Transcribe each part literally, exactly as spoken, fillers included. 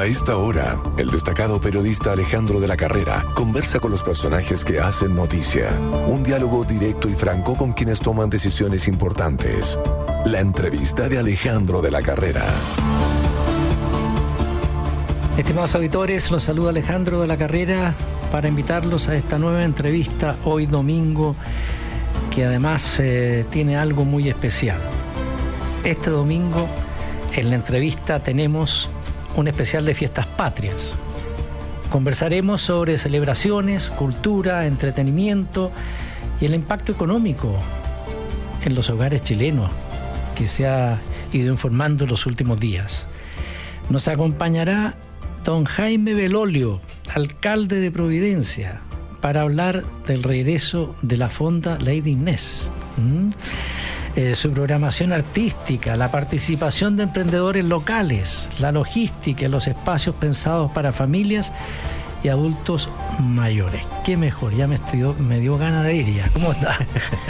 A esta hora, el destacado periodista Alejandro de la Carrera conversa con los personajes que hacen noticia. Un diálogo directo y franco con quienes toman decisiones importantes. La entrevista de Alejandro de la Carrera. Estimados auditores, los saluda Alejandro de la Carrera para invitarlos a esta nueva entrevista hoy domingo, que además eh, tiene algo muy especial. Este domingo en la entrevista tenemos un especial de fiestas patrias. Conversaremos sobre celebraciones, cultura, entretenimiento y el impacto económico en los hogares chilenos que se ha ido informando en los últimos días. Nos acompañará don Jaime Belolio, alcalde de Providencia, para hablar del regreso de la Fonda Lady Inés. ¿Mm? Eh, su programación artística, la participación de emprendedores locales, la logística y los espacios pensados para familias y adultos mayores. Qué mejor, ya me, estoy, me dio ganas de ir ya. ¿Cómo está?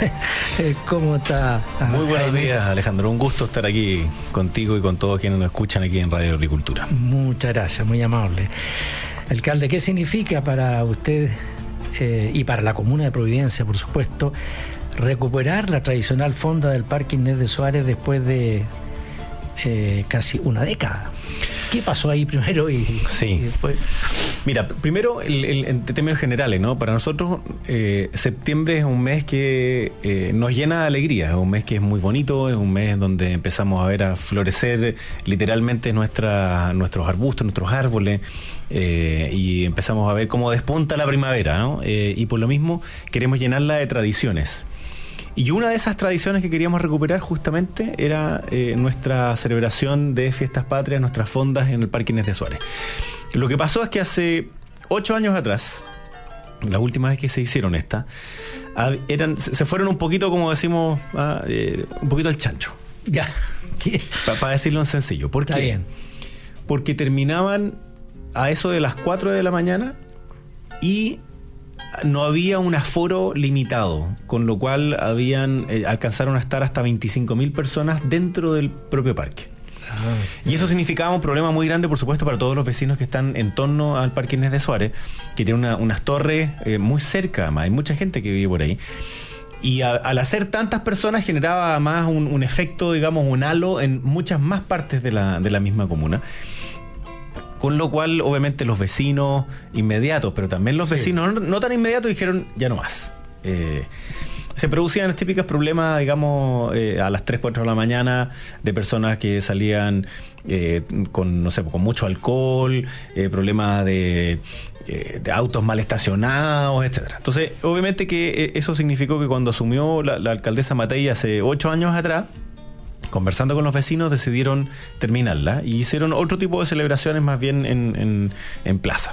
¿Cómo está? Muy buenos días, Alejandro. Un gusto estar aquí contigo y con todos quienes nos escuchan aquí en Radio Agricultura. Muchas gracias, muy amable. Alcalde, ¿qué significa para usted eh, y para la comuna de Providencia, por supuesto, recuperar la tradicional fonda del Parque Inés de Suárez después de eh, casi una década? ¿Qué pasó ahí primero y, sí. y después? Mira, primero, el, el, en términos generales, ¿no? Para nosotros, eh, septiembre es un mes que eh, nos llena de alegría, es un mes que es muy bonito, es un mes donde empezamos a ver a florecer literalmente nuestra, nuestros arbustos, nuestros árboles, eh, y empezamos a ver cómo despunta la primavera, ¿no? Eh, y por lo mismo queremos llenarla de tradiciones. Y una de esas tradiciones que queríamos recuperar justamente era eh, nuestra celebración de fiestas patrias, nuestras fondas en el Parque Inés de Suárez. Lo que pasó es que hace ocho años atrás, la última vez que se hicieron estas, eran, se fueron un poquito, como decimos, ah, eh, un poquito al chancho. Ya. Para pa decirlo en sencillo. ¿Por Está qué? bien. Porque terminaban a eso de las cuatro de la mañana y no había un aforo limitado, con lo cual habían eh, alcanzaron a estar hasta veinticinco mil personas dentro del propio parque. Ah, y eso significaba un problema muy grande, por supuesto, para todos los vecinos que están en torno al Parque Inés de Suárez, que tiene una, unas torres eh, muy cerca, además. Hay mucha gente que vive por ahí. Y a, al hacer tantas personas generaba además un, un efecto, digamos, un halo en muchas más partes de la, de la misma comuna. Con lo cual, obviamente, los vecinos inmediatos, pero también los sí. vecinos no, no tan inmediatos, dijeron, ya no más. Eh, se producían los típicos problemas, digamos, eh, a las tres, cuatro de la mañana, de personas que salían eh, con, no sé, con mucho alcohol, eh, problemas de, eh, de autos mal estacionados, etcétera. Entonces, obviamente que eso significó que cuando asumió la, la alcaldesa Matei hace ocho años atrás, conversando con los vecinos, decidieron terminarla y hicieron otro tipo de celebraciones más bien en, en, en plaza.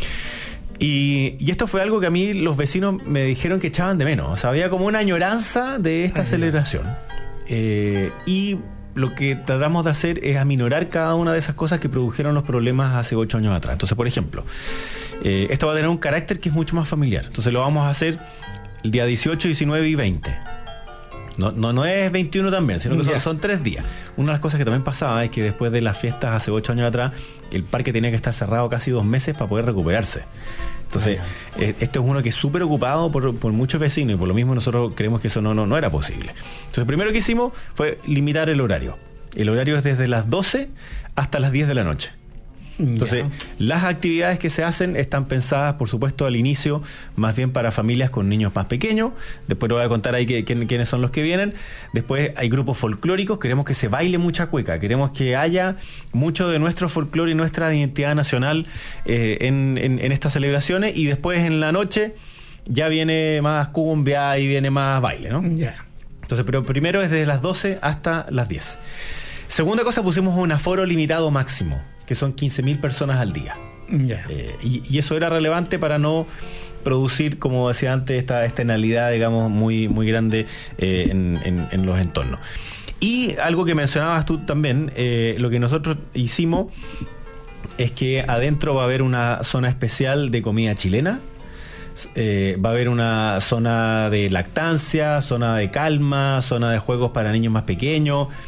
Y, y esto fue algo que a mí los vecinos me dijeron que echaban de menos. O sea, había como una añoranza de esta Ay, celebración. Eh, y lo que tratamos de hacer es aminorar cada una de esas cosas que produjeron los problemas hace ocho años atrás. Entonces, por ejemplo, eh, esto va a tener un carácter que es mucho más familiar. Entonces lo vamos a hacer el día dieciocho, diecinueve y veinte. No, no, no es veintiuno también, sino que son, son tres días. Una de las cosas que también pasaba es que después de las fiestas hace ocho años atrás, el parque tenía que estar cerrado casi dos meses para poder recuperarse. Entonces, eh, esto es uno que es súper ocupado por, por muchos vecinos y por lo mismo nosotros creemos que eso no, no, no era posible. Entonces, lo primero que hicimos fue limitar el horario. El horario es desde las doce hasta las diez de la noche. Entonces, yeah. las actividades que se hacen están pensadas, por supuesto, al inicio, más bien para familias con niños más pequeños. Después les voy a contar ahí que, que, quiénes son los que vienen. Después hay grupos folclóricos. Queremos que se baile mucha cueca. Queremos que haya mucho de nuestro folclore y nuestra identidad nacional eh, en, en, en estas celebraciones. Y después, en la noche, ya viene más cumbia y viene más baile, ¿no? Ya. Yeah. Entonces, pero primero es desde las doce hasta las diez. Segunda cosa, pusimos un aforo limitado máximo, que son quince mil personas al día. Yeah. Eh, y, y eso era relevante para no producir, como decía antes, esta externalidad, digamos, muy, muy grande eh, en, en, en los entornos. Y algo que mencionabas tú también, eh, lo que nosotros hicimos es que adentro va a haber una zona especial de comida chilena. Eh, va a haber una zona de lactancia, zona de calma, zona de juegos para niños más pequeños.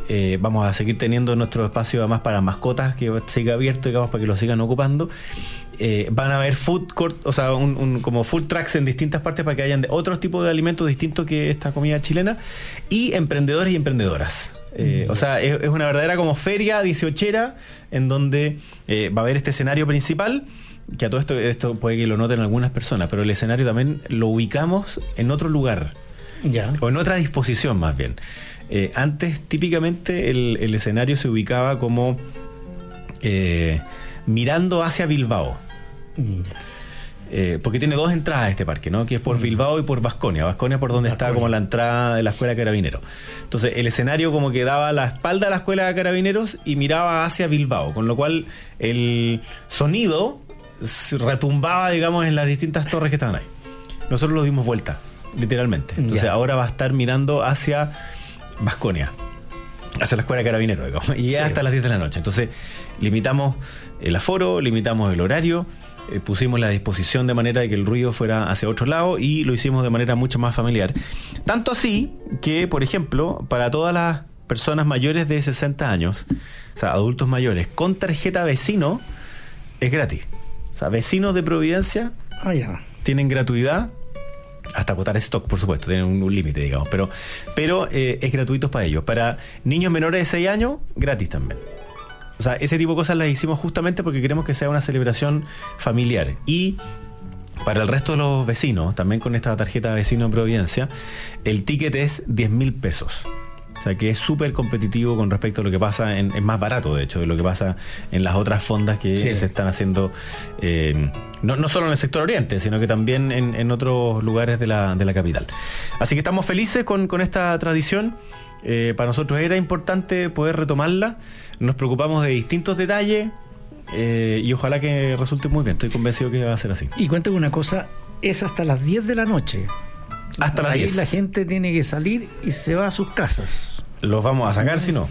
Eh, vamos a seguir teniendo nuestro espacio además para mascotas que siga abierto, digamos, para que lo sigan ocupando. Eh, van a haber food court, o sea, un, un, como food trucks en distintas partes para que hayan de otros tipos de alimentos distintos que esta comida chilena, y emprendedores y emprendedoras. Eh, mm. O sea, es, es una verdadera como feria dieciochera en donde eh, va a haber este escenario principal, que a todo esto, esto puede que lo noten algunas personas, pero el escenario también lo ubicamos en otro lugar, ya, o en otra disposición más bien. Eh, antes típicamente el, el escenario se ubicaba como eh, mirando hacia Bilbao. Mm. Eh, porque tiene dos entradas a este parque, ¿no? Que es por mm. Bilbao y por Baskonia. Baskonia por donde Baskonia. Está como la entrada de la Escuela de Carabineros. Entonces el escenario como que daba la espalda a la Escuela de Carabineros y miraba hacia Bilbao, con lo cual el sonido retumbaba, digamos, en las distintas torres que estaban ahí. Nosotros lo dimos vuelta, literalmente. Entonces ya. Ahora va a estar mirando hacia Baskonia, hacia la Escuela de Carabineros, digamos, y sí, hasta las diez de la noche. Entonces limitamos el aforo, limitamos el horario, eh, pusimos la disposición de manera de que el ruido fuera hacia otro lado, y lo hicimos de manera mucho más familiar. Tanto así que, por ejemplo, para todas las personas mayores de sesenta años, o sea, adultos mayores, con tarjeta vecino, es gratis. O sea, vecinos de Providencia ah, ya. tienen gratuidad, hasta agotar stock, por supuesto, tienen un, un límite, digamos, pero, pero eh, es gratuito para ellos. Para niños menores de seis años, gratis también. O sea, ese tipo de cosas las hicimos justamente porque queremos que sea una celebración familiar. Y para el resto de los vecinos, también con esta tarjeta vecino en Providencia, el ticket es diez mil pesos. O sea, que es súper competitivo con respecto a lo que pasa, en, es más barato, de hecho, de lo que pasa en las otras fondas que sí. se están haciendo, eh, no, no solo en el sector oriente, sino que también en, en otros lugares de la, de la capital. Así que estamos felices con, con esta tradición. Eh, para nosotros era importante poder retomarla. Nos preocupamos de distintos detalles eh, y ojalá que resulte muy bien. Estoy convencido que va a ser así. Y cuéntame una cosa, es hasta las diez de la noche. Hasta las diez. Ahí la gente tiene que salir y se va a sus casas. Los vamos a sacar, si no.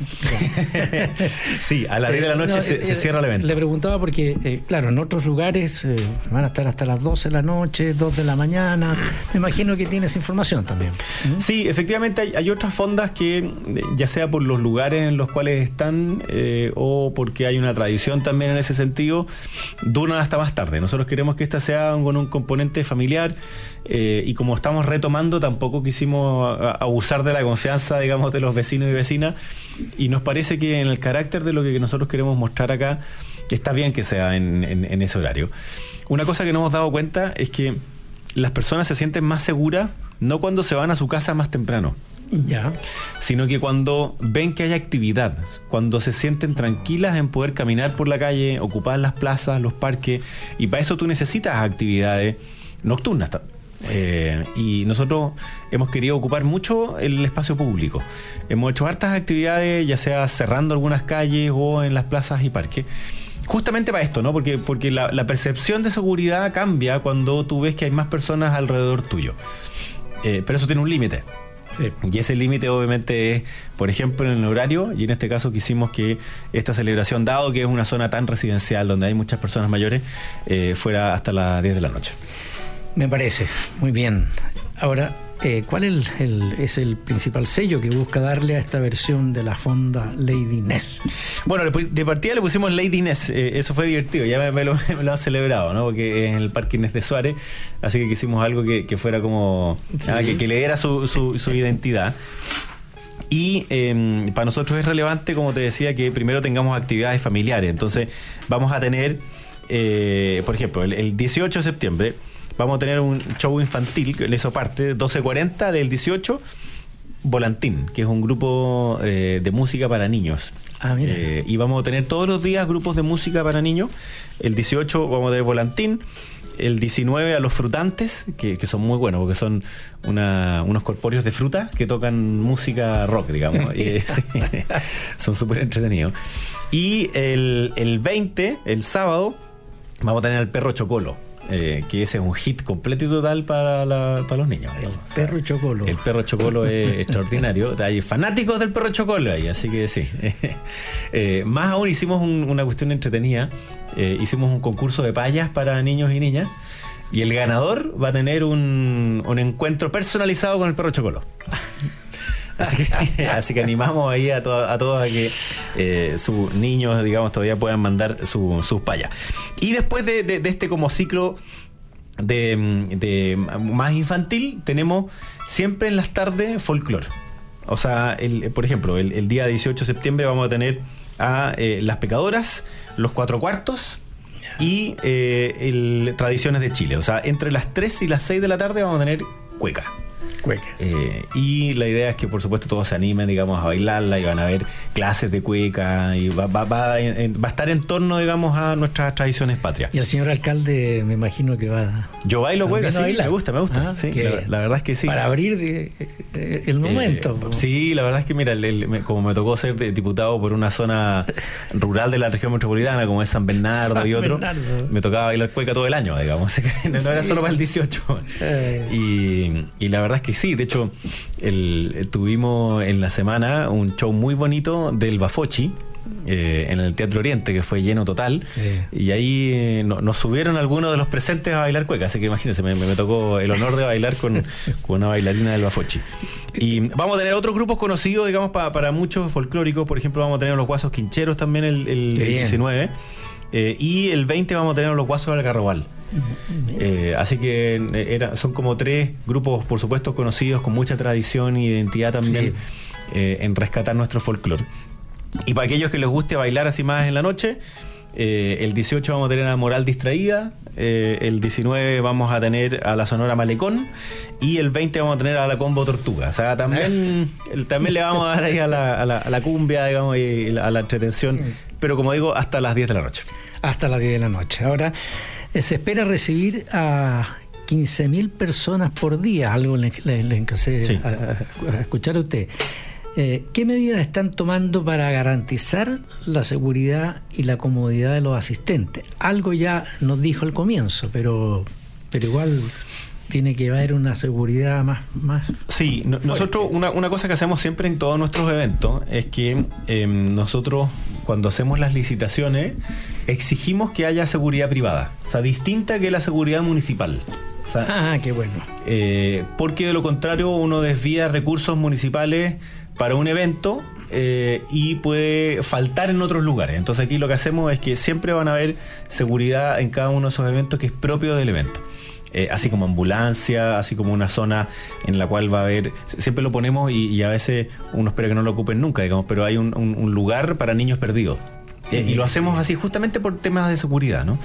Sí, a las diez de la noche eh, no, se, eh, se cierra el evento. Le preguntaba porque, eh, claro, en otros lugares eh, van a estar hasta las doce de la noche, dos de la mañana. Me imagino que tienes información también. ¿Mm? Sí, efectivamente hay, hay otras fondas que, ya sea por los lugares en los cuales están eh, o porque hay una tradición también en ese sentido, duran hasta más tarde. Nosotros queremos que esta sea con un componente familiar eh, y como estamos retomando, tampoco quisimos abusar de la confianza, digamos, de los vecinos y vecinas, y nos parece que en el carácter de lo que nosotros queremos mostrar acá está bien que sea en, en, en ese horario. Una cosa que nos hemos dado cuenta es que las personas se sienten más seguras no cuando se van a su casa más temprano, ya, sino que cuando ven que hay actividad, cuando se sienten tranquilas en poder caminar por la calle, ocupar las plazas, los parques, y para eso tú necesitas actividades nocturnas. Eh, y nosotros hemos querido ocupar mucho el espacio público. Hemos hecho hartas actividades, ya sea cerrando algunas calles o en las plazas y parques, justamente para esto, ¿no? Porque, porque la, la percepción de seguridad cambia cuando tú ves que hay más personas alrededor tuyo. Eh, pero eso tiene un límite. Sí. Y ese límite obviamente es, por ejemplo, en el horario, y en este caso quisimos que esta celebración, dado que es una zona tan residencial donde hay muchas personas mayores, eh, fuera hasta las diez de la noche. Me parece, muy bien. Ahora, eh, ¿cuál es el, el, es el principal sello que busca darle a esta versión de la fonda Lady Ness? Bueno, de partida le pusimos Lady Ness, eh, eso fue divertido, ya me, me, lo, me lo han celebrado, ¿no? Porque es en el Parque Inés de Suárez, así que quisimos algo que, que fuera como, sí. ah, que, que le diera su, su, su identidad. Y eh, para nosotros es relevante, como te decía, que primero tengamos actividades familiares. Entonces vamos a tener, eh, por ejemplo, el, el dieciocho de septiembre vamos a tener un show infantil, que le hizo parte, doce cuarenta del dieciocho, Volantín, que es un grupo eh, de música para niños. Ah, mira. Eh, y vamos a tener todos los días grupos de música para niños. El dieciocho vamos a tener Volantín. El diecinueve a Los Frutantes, que, que son muy buenos, porque son una, unos corpóreos de fruta que tocan música rock, digamos. Y, sí, son súper entretenidos. Y el, el veinte, el sábado, vamos a tener al Perro Chocolo. Eh, que ese es un hit completo y total para, la, para los niños. El o sea, Perro Chocolo. El Perro Chocolo es extraordinario. Hay fanáticos del Perro Chocolo ahí, así que sí. Eh, más aún hicimos un, una cuestión entretenida. Eh, hicimos un concurso de payas para niños y niñas. Y el ganador va a tener un, un encuentro personalizado con el Perro Chocolo. Así que, así que animamos ahí a, to, a todos a que eh, sus niños, digamos, todavía puedan mandar su, sus payas. Y después de, de, de este como ciclo de, de más infantil, tenemos siempre en las tardes folclore. O sea, el, por ejemplo, el, el día dieciocho de septiembre vamos a tener a eh, Las Pecadoras, Los Cuatro Cuartos y eh, el Tradiciones de Chile. O sea, entre las tres y las seis de la tarde vamos a tener cueca. Cueca. Eh, y la idea es que, por supuesto, todos se animen, digamos, a bailarla, y van a haber clases de cueca, y va, va, va, en, va a estar en torno, digamos, a nuestras tradiciones patrias. Y el señor alcalde, me imagino que va. Yo bailo cueca, sí, bailar. me gusta, me gusta. Ah, sí, la, la verdad es que sí. Para abrir de, eh, el momento. Eh, sí, la verdad es que, mira, el, el, me, como me tocó ser diputado por una zona rural de la región metropolitana, como es San Bernardo San y otro, Bernardo. Me tocaba bailar cueca todo el año, digamos. No, sí. no era solo para el dieciocho. Eh. Y, y la verdad es que sí, de hecho, el, tuvimos en la semana un show muy bonito del Bafochi eh, en el Teatro Oriente, que fue lleno total, sí. Y ahí eh, no, nos subieron algunos de los presentes a bailar cueca, así que imagínense, me, me tocó el honor de bailar con, con una bailarina del Bafochi. Y vamos a tener otros grupos conocidos, digamos, pa, para muchos folclóricos. Por ejemplo, vamos a tener los Guasos Quincheros también el, el, el diecinueve, eh, y el veinte vamos a tener los Guasos del Garrobal. Eh, así que era, son como tres grupos, por supuesto, conocidos, con mucha tradición e identidad también, sí. eh, en rescatar nuestro folclore. Y para aquellos que les guste bailar así más en la noche, eh, el dieciocho vamos a tener a Moral Distraída, eh, el diecinueve vamos a tener a la Sonora Malecón, y el veinte vamos a tener a la Combo Tortuga. O sea, también, el, también le vamos a dar ahí a la, a la, a la cumbia, digamos, y a la entretención, pero como digo, hasta las diez de la noche. Hasta las diez de la noche. Ahora, se espera recibir a quince mil personas por día, algo le, le, le empecé sí. a, a escuchar a usted. Eh, ¿Qué medidas están tomando para garantizar la seguridad y la comodidad de los asistentes? Algo ya nos dijo al comienzo, pero, pero igual tiene que haber una seguridad más, más sí, no, nosotros una, una cosa que hacemos siempre en todos nuestros eventos es que eh, nosotros, cuando hacemos las licitaciones, exigimos que haya seguridad privada, o sea, distinta que la seguridad municipal. O sea, ah, qué bueno. Eh, porque de lo contrario uno desvía recursos municipales para un evento eh, y puede faltar en otros lugares. Entonces aquí lo que hacemos es que siempre van a haber seguridad en cada uno de esos eventos que es propio del evento. Eh, así como ambulancia, así como una zona en la cual va a haber, siempre lo ponemos y, y a veces uno espera que no lo ocupen nunca, digamos, pero hay un, un, un lugar para niños perdidos. Eh, y lo hacemos así justamente por temas de seguridad, ¿no?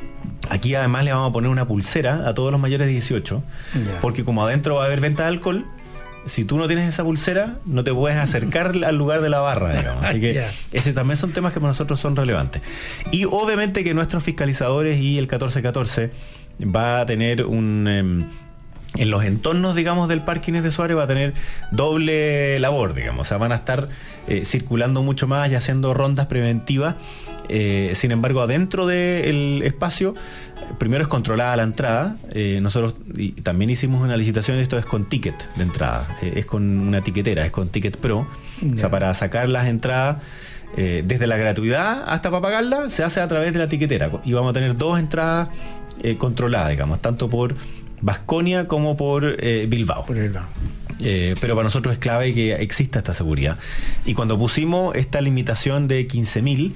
Aquí además le vamos a poner una pulsera a todos los mayores de dieciocho, yeah. Porque como adentro va a haber venta de alcohol, si tú no tienes esa pulsera, no te puedes acercar al lugar de la barra, digamos. Así que yeah. Ese también son temas que para nosotros son relevantes. Y obviamente que nuestros fiscalizadores y el catorce catorce va a tener un... Eh, en los entornos, digamos, del Parque Inés de Suárez va a tener doble labor, digamos. O sea, van a estar eh, circulando mucho más y haciendo rondas preventivas. Eh, sin embargo, adentro del espacio, primero es controlada la entrada. Eh, nosotros y también hicimos una licitación, esto es con ticket de entrada. Eh, es con una tiquetera, es con Ticket Pro. Yeah. O sea, para sacar las entradas, eh, desde la gratuidad hasta para pagarla, se hace a través de la tiquetera. Y vamos a tener dos entradas eh, controladas, digamos, tanto por Baskonia como por eh, Bilbao. Por Bilbao. Eh, pero para nosotros es clave que exista esta seguridad. Y cuando pusimos esta limitación de quince mil,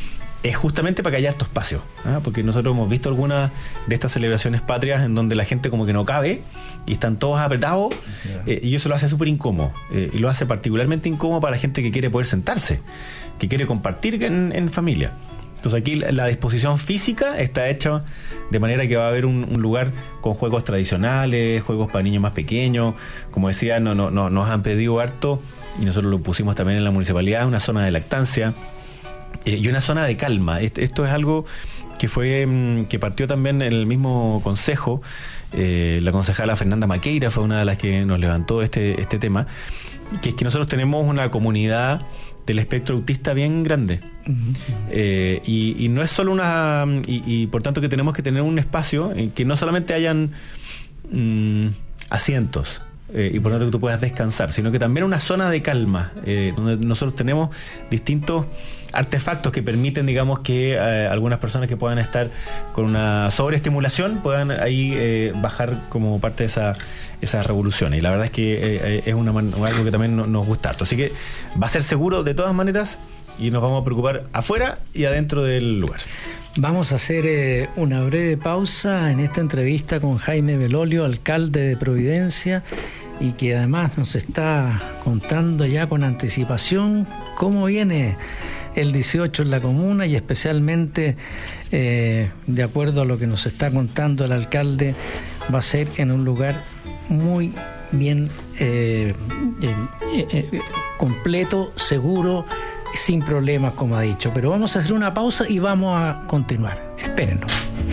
es justamente para que haya estos espacios, ¿eh? Porque nosotros hemos visto algunas de estas celebraciones patrias en donde la gente como que no cabe y están todos apretados, yeah. eh, y eso lo hace súper incómodo, eh, y lo hace particularmente incómodo para la gente que quiere poder sentarse, que quiere compartir en, en familia. Entonces aquí la disposición física está hecha de manera que va a haber un, un lugar con juegos tradicionales, juegos para niños más pequeños. Como decía, no, no, no, nos han pedido harto, y nosotros lo pusimos también en la municipalidad, una zona de lactancia eh, y una zona de calma. Esto, esto es algo que fue que partió también en el mismo consejo. Eh, la concejala Fernanda Maqueira fue una de las que nos levantó este, este tema, que es que nosotros tenemos una comunidad del espectro autista bien grande. Uh-huh. eh, y, y no es solo una y, y por tanto que tenemos que tener un espacio en que no solamente hayan mm, asientos eh, y por tanto que tú puedas descansar, sino que también una zona de calma, eh, donde nosotros tenemos distintos artefactos que permiten, digamos, que eh, algunas personas que puedan estar con una sobreestimulación puedan ahí eh, bajar como parte de esa, esas revoluciones. Y la verdad es que eh, es una, algo que también nos gusta harto. Así que va a ser seguro de todas maneras y nos vamos a preocupar afuera y adentro del lugar. Vamos a hacer eh, una breve pausa en esta entrevista con Jaime Belolio, alcalde de Providencia, y que además nos está contando ya con anticipación cómo viene el dieciocho en la comuna, y especialmente eh, de acuerdo a lo que nos está contando el alcalde, va a ser en un lugar muy bien eh, eh, eh, eh, completo, seguro, sin problemas, como ha dicho. Pero vamos a hacer una pausa y vamos a continuar. Espérenos.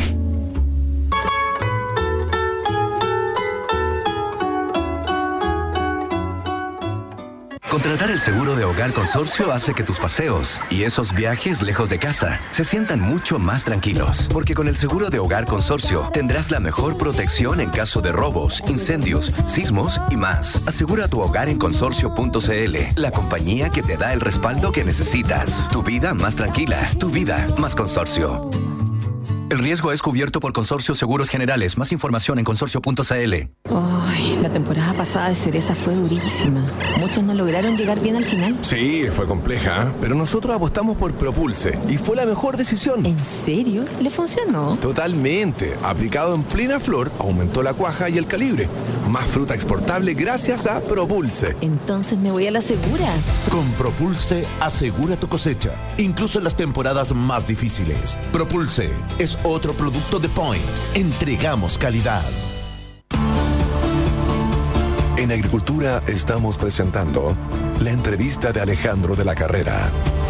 Contratar el seguro de hogar Consorcio hace que tus paseos y esos viajes lejos de casa se sientan mucho más tranquilos. Porque con el seguro de hogar Consorcio tendrás la mejor protección en caso de robos, incendios, sismos y más. Asegura tu hogar en consorcio punto c l, la compañía que te da el respaldo que necesitas. Tu vida más tranquila, tu vida más Consorcio. El riesgo es cubierto por Consorcio Seguros Generales. Más información en consorcio punto c l. Ay, la temporada pasada de cereza fue durísima. Muchos no lograron llegar bien al final. Sí, fue compleja, pero nosotros apostamos por Propulse y fue la mejor decisión. ¿En serio? ¿Le funcionó? Totalmente. Aplicado en plena flor, aumentó la cuaja y el calibre. Más fruta exportable gracias a Propulse. Entonces me voy a la segura. Con Propulse, asegura tu cosecha, incluso en las temporadas más difíciles. Propulse es otro producto de Point. Entregamos calidad. En Agricultura estamos presentando la entrevista de Alejandro de la Carrera.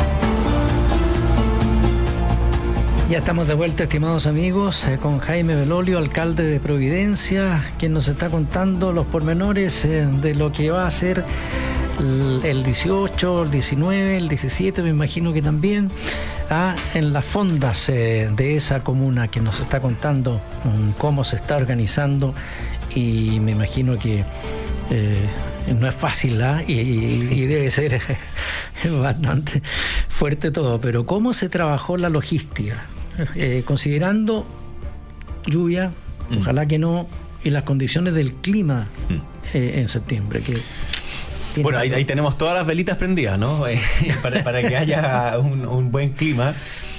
Ya estamos de vuelta, estimados amigos, eh, con Jaime Belolio, alcalde de Providencia, quien nos está contando los pormenores eh, de lo que va a ser el, el dieciocho, el diecinueve, el diecisiete, me imagino que también, ah, en las fondas eh, de esa comuna, que nos está contando um, cómo se está organizando, y me imagino que eh, no es fácil, ¿ah? y, y, y debe ser bastante fuerte todo, pero ¿cómo se trabajó la logística? Eh, considerando lluvia, mm. ojalá que no, y las condiciones del clima mm. eh, en septiembre, que bueno, ahí, ahí tenemos todas las velitas prendidas, ¿no? para, para que haya un, un buen clima.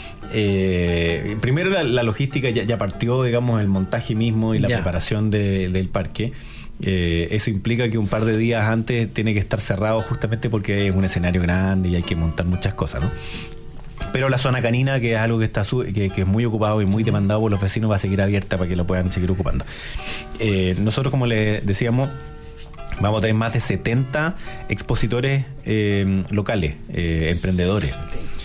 Eh, primero la, la logística ya, ya partió, digamos, el montaje mismo y la ya. preparación de, del parque. Eh, eso implica que un par de días antes tiene que estar cerrado, justamente porque es un escenario grande y hay que montar muchas cosas, ¿no? Pero la zona canina, que es algo que está que, que es muy ocupado y muy demandado por los vecinos, va a seguir abierta para que lo puedan seguir ocupando. Eh, nosotros, como les decíamos, vamos a tener más de setenta expositores eh, locales, eh, emprendedores.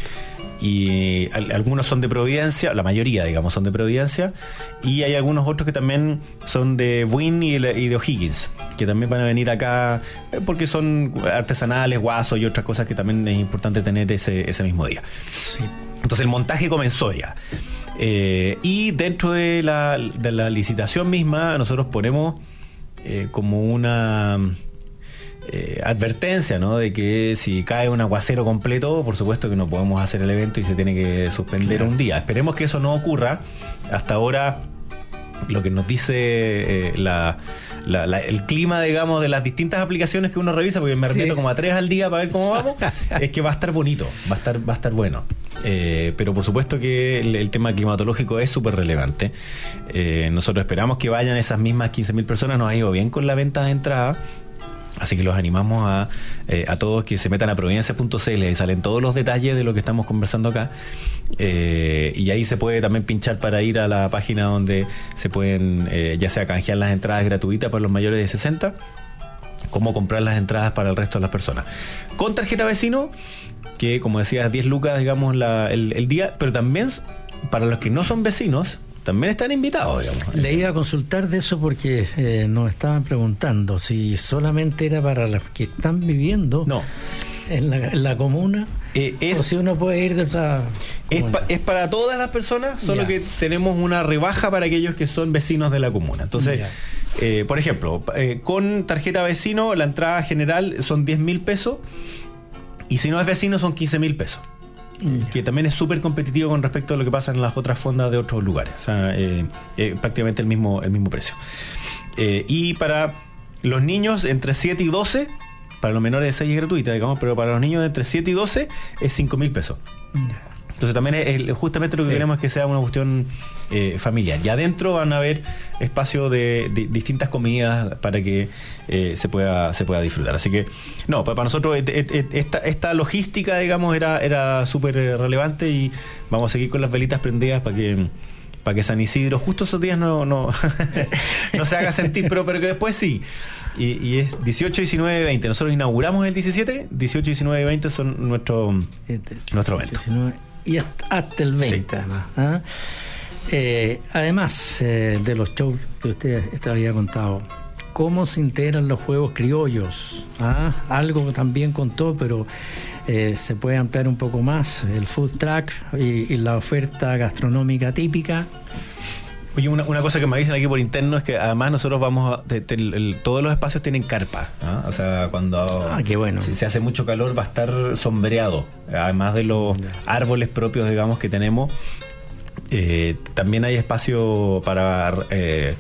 Y al, algunos son de Providencia, la mayoría, digamos, son de Providencia, y hay algunos otros que también son de Buin y de, y de O'Higgins, que también van a venir acá eh, porque son artesanales, guasos y otras cosas que también es importante tener ese, ese mismo día. Sí. Entonces el montaje comenzó ya. Eh, y dentro de la, de la licitación misma, nosotros ponemos eh, como una... Eh, advertencia, ¿no? De que si cae un aguacero completo, por supuesto que no podemos hacer el evento y se tiene que suspender claro. un día. Esperemos que eso no ocurra. Hasta ahora, lo que nos dice eh, la, la, la, el clima, digamos, de las distintas aplicaciones que uno revisa, porque me repito sí. como a tres al día para ver cómo vamos, es que va a estar bonito, va a estar, va a estar bueno. Eh, pero por supuesto que el, el tema climatológico es súper relevante. Eh, nosotros esperamos que vayan esas mismas quince mil personas. Nos ha ido bien con la venta de entrada. Así que los animamos a, eh, a todos que se metan a providencia punto c l y salen todos los detalles de lo que estamos conversando acá. Eh, y ahí se puede también pinchar para ir a la página donde se pueden eh, ya sea canjear las entradas gratuitas para los mayores de sesenta, como comprar las entradas para el resto de las personas. Con tarjeta vecino, que como decías, diez lucas, digamos, la, el, el día, pero también para los que no son vecinos, también están invitados, digamos. Le iba a consultar de eso porque eh, nos estaban preguntando si solamente era para los que están viviendo no. en, la, en la comuna eh, es, o si uno puede ir de otra es, pa, es para todas las personas, solo ya. que tenemos una rebaja para aquellos que son vecinos de la comuna. Entonces, eh, por ejemplo, eh, con tarjeta vecino la entrada general son diez mil pesos y si no es vecino son quince mil pesos. mm. que también es súper competitivo con respecto a lo que pasa en las otras fondas de otros lugares. O sea, eh, eh, prácticamente el mismo, el mismo precio. Eh, y para los niños entre siete y doce, para los menores de seis es gratuita, digamos, pero para los niños de entre siete y doce es cinco mil pesos. Mm. Entonces también es, es justamente lo que sí. queremos es que sea una cuestión eh, familiar. Y adentro van a haber espacio de, de distintas comidas para que eh, se pueda se pueda disfrutar. Así que, no, para, para nosotros et, et, et, esta, esta logística, digamos, era, era súper relevante y vamos a seguir con las velitas prendidas para que para que San Isidro justo esos días no no, no se haga sentir, pero, pero que después sí. Y, y es dieciocho, diecinueve y veinte. Nosotros inauguramos el diecisiete, dieciocho, diecinueve y veinte son nuestro, nuestro evento. diecinueve Y hasta, hasta el veinte, sí. además. ¿Ah? Eh, además eh, de los shows que usted te había contado, ¿cómo se integran los juegos criollos? ¿Ah? Algo también contó, pero eh, se puede ampliar un poco más. El food truck y, y la oferta gastronómica típica. Oye, una, una cosa que me dicen aquí por interno es que además nosotros vamos a, de, de, el, el, todos los espacios tienen carpa, ¿no? O sea, cuando ah, qué bueno. si se hace mucho calor va a estar sombreado, además de los árboles propios, digamos, que tenemos. Eh, también hay espacio para eh,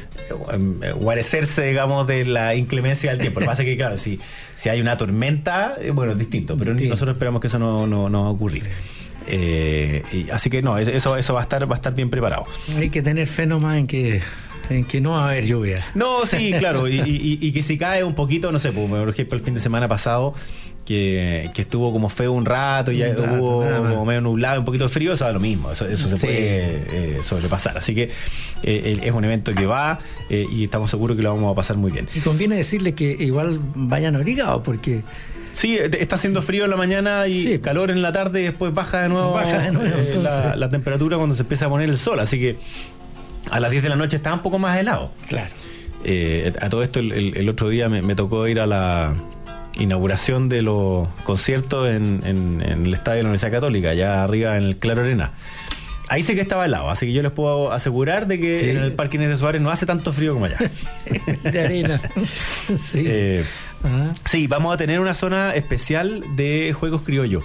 guarecerse, digamos, de la inclemencia del tiempo. Lo que pasa es que, claro, si, si hay una tormenta, eh, bueno, es distinto, pero sí. nosotros esperamos que eso no, no, no va a ocurrir. Eh, y así que no, eso eso va a estar va a estar bien preparado. Hay que tener fe nomás en que en que no va a haber lluvia. No, sí, claro, y, y, y que si cae un poquito, no sé, por ejemplo el fin de semana pasado que, que estuvo como feo un rato y ya rato, hubo como medio nublado, un poquito de frío, eso da lo mismo, eso, eso se sí. puede eh, sobrepasar, así que eh, es un evento que va eh, y estamos seguros que lo vamos a pasar muy bien. Y conviene decirle que igual vayan abrigados porque sí, está haciendo frío en la mañana y sí. calor en la tarde y después baja de nuevo, baja de nuevo eh, la, la temperatura cuando se empieza a poner el sol, así que a las diez de la noche está un poco más helado. Claro. Eh, a todo esto el, el, el otro día me, me tocó ir a la inauguración de los conciertos en, en, en el estadio de la Universidad Católica, allá arriba en el Claro Arena. Ahí sí que estaba helado, así que yo les puedo asegurar de que sí. en el Parque Inés de Suárez no hace tanto frío como allá. De arena. Sí. Eh, uh-huh. Sí, vamos a tener una zona especial de juegos criollos.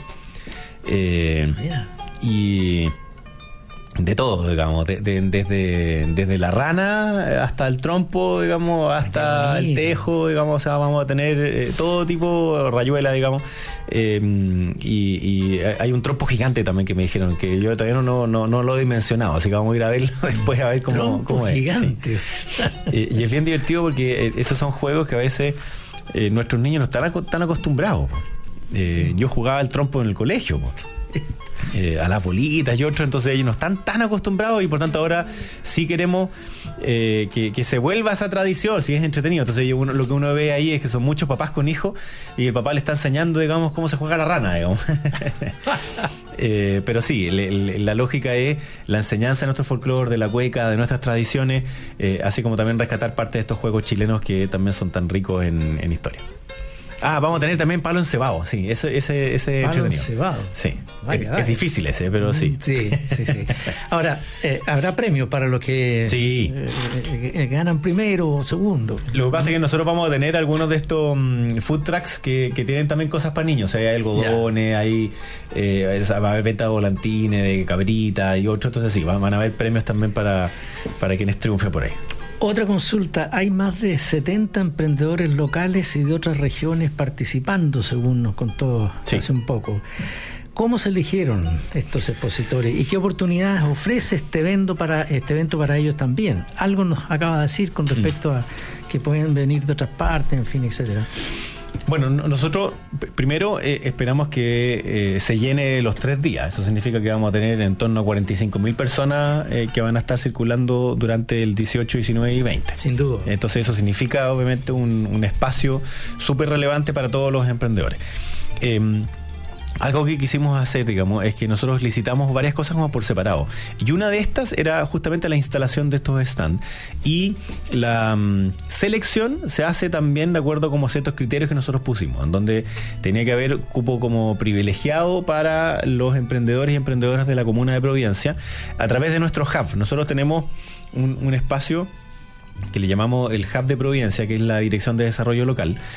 Eh, yeah. Y de todo, digamos, de, de, desde, desde la rana hasta el trompo, digamos, hasta el tejo, digamos, o sea, vamos a tener eh, todo tipo, rayuela, digamos, eh, y, y hay un trompo gigante también que me dijeron, que yo todavía no, no, no, no lo he dimensionado, así que vamos a ir a verlo después a ver cómo, cómo es. Gigante. Sí. eh, y es bien divertido porque eh, esos son juegos que a veces eh, nuestros niños no están tan acostumbrados. Eh, yo jugaba el trompo en el colegio, po. Eh, a las bolitas y otros, entonces ellos no están tan acostumbrados y por tanto ahora sí queremos eh, que, que se vuelva esa tradición, si es entretenido. Entonces yo, uno, lo que uno ve ahí es que son muchos papás con hijos y el papá le está enseñando, digamos, cómo se juega la rana, digamos. eh, pero sí, le, le, la lógica es la enseñanza de nuestro folclore, de la cueca, de nuestras tradiciones, eh, así como también rescatar parte de estos juegos chilenos que también son tan ricos en, en historia. Ah, vamos a tener también palo encebado, sí, ese ese ese palo encebado. Sí. Vaya, es, vaya. Es difícil ese, pero sí. Sí, sí, sí. Ahora, eh, habrá premios para los que sí. eh, eh, ganan primero o segundo. Lo que pasa es que nosotros vamos a tener algunos de estos um, food trucks que, que tienen también cosas para niños. O sea, hay algodones, ya. hay eh, va a haber venta de volantines, de cabrita y otros. Entonces sí, van, van a haber premios también para, para quienes triunfen por ahí. Otra consulta, hay más de setenta emprendedores locales y de otras regiones participando, según nos contó sí. hace un poco. ¿Cómo se eligieron estos expositores y qué oportunidades ofrece este evento para este evento para ellos también? Algo nos acaba de decir con respecto a que pueden venir de otras partes, en fin, etcétera. Bueno, nosotros primero eh, esperamos que eh, se llene los tres días. Eso significa que vamos a tener en torno a cuarenta y cinco mil personas eh, que van a estar circulando durante el dieciocho, diecinueve y veinte. Sin duda. Entonces eso significa obviamente un, un espacio súper relevante para todos los emprendedores. Eh, Algo que quisimos hacer, digamos, es que nosotros licitamos varias cosas como por separado. Y una de estas era justamente la instalación de estos stands. Y la um, selección se hace también de acuerdo con ciertos criterios que nosotros pusimos, en donde tenía que haber cupo como privilegiado para los emprendedores y emprendedoras de la comuna de Providencia a través de nuestro hub. Nosotros tenemos un, un espacio que le llamamos el Hub de Providencia, que es la Dirección de Desarrollo Local,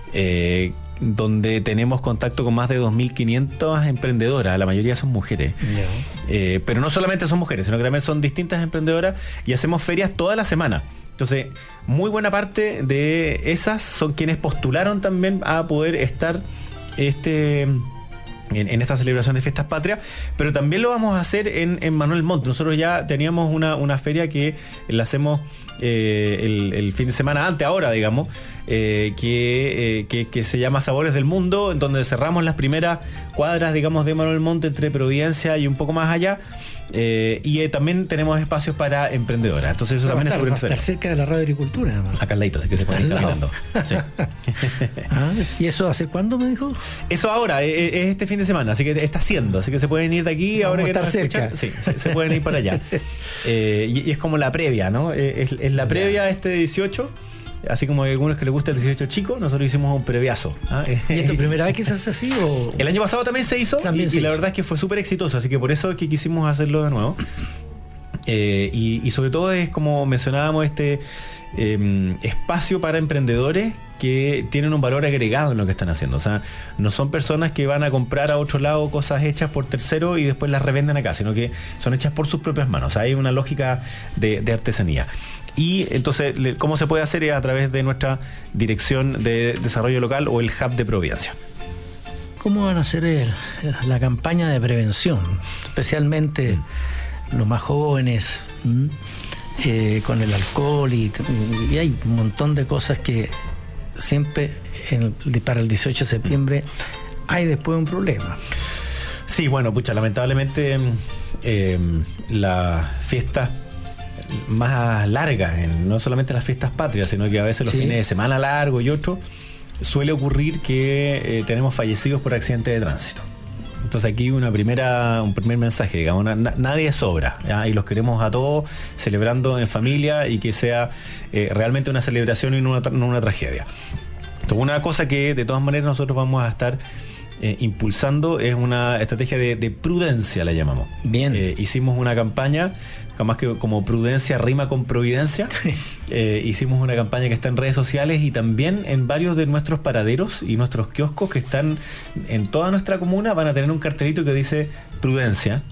eh, donde tenemos contacto con más de dos mil quinientas emprendedoras, la mayoría son mujeres. Yeah. Eh, pero no solamente son mujeres, sino que también son distintas emprendedoras y hacemos ferias toda la semana. Entonces, muy buena parte de esas son quienes postularon también a poder estar este... En, en esta celebración de Fiestas Patrias, pero también lo vamos a hacer en, en Manuel Montt. Nosotros ya teníamos una, una feria que la hacemos eh, el, el fin de semana antes, ahora digamos, eh, que, eh, que, que se llama Sabores del Mundo, en donde cerramos las primeras cuadras, digamos, de Manuel Montt entre Providencia y un poco más allá. Eh, y eh, también tenemos espacios para emprendedoras. Entonces eso no, también estar, es súper estar cerca de la radio agricultura, además. Acá al ladito, así que se pueden ir caminando. Sí. Ah, ¿y eso hace cuándo, me dijo? Eso ahora, es, es este fin de semana, así que está haciendo, así que se pueden ir de aquí. Vamos ahora que estar cerca. Sí, se, se pueden ir para allá. Eh, y, y es como la previa, ¿no? Es, es la previa a este dieciocho. Así como hay algunos que les gusta el dieciocho chico, nosotros hicimos un previazo. ¿Ah? ¿Y esto es la primera vez que se hace así? O... El año pasado también se hizo, también y, se y la hizo. verdad es que fue súper exitoso, así que por eso es que quisimos hacerlo de nuevo. Eh, y, y sobre todo es como mencionábamos este eh, espacio para emprendedores que tienen un valor agregado en lo que están haciendo. O sea, no son personas que van a comprar a otro lado cosas hechas por terceros y después las revenden acá, sino que son hechas por sus propias manos. O sea, hay una lógica de, de artesanía. Y entonces, ¿cómo se puede hacer? Es a través de nuestra Dirección de Desarrollo Local o el Hub de Providencia. ¿Cómo van a hacer el, la campaña de prevención? Especialmente mm. los más jóvenes, eh, con el alcohol y, y hay un montón de cosas que siempre en, para el dieciocho de septiembre hay después un problema. Sí, bueno, pucha, lamentablemente eh, las fiestas más largas, en, no solamente las fiestas patrias, sino que a veces los sí. fines de semana largos y otros, suele ocurrir que eh, tenemos fallecidos por accidentes de tránsito. Entonces aquí una primera, un primer mensaje, digamos, na, nadie sobra, ¿ya? Y los queremos a todos celebrando en familia y que sea eh, realmente una celebración y no una, no una tragedia. Entonces, una cosa que de todas maneras nosotros vamos a estar eh, impulsando es una estrategia de, de prudencia, la llamamos. Bien. Eh, hicimos una campaña, más que como prudencia rima con providencia. Eh, hicimos una campaña que está en redes sociales y también en varios de nuestros paraderos y nuestros kioscos que están en toda nuestra comuna. Van a tener un cartelito que dice prudencia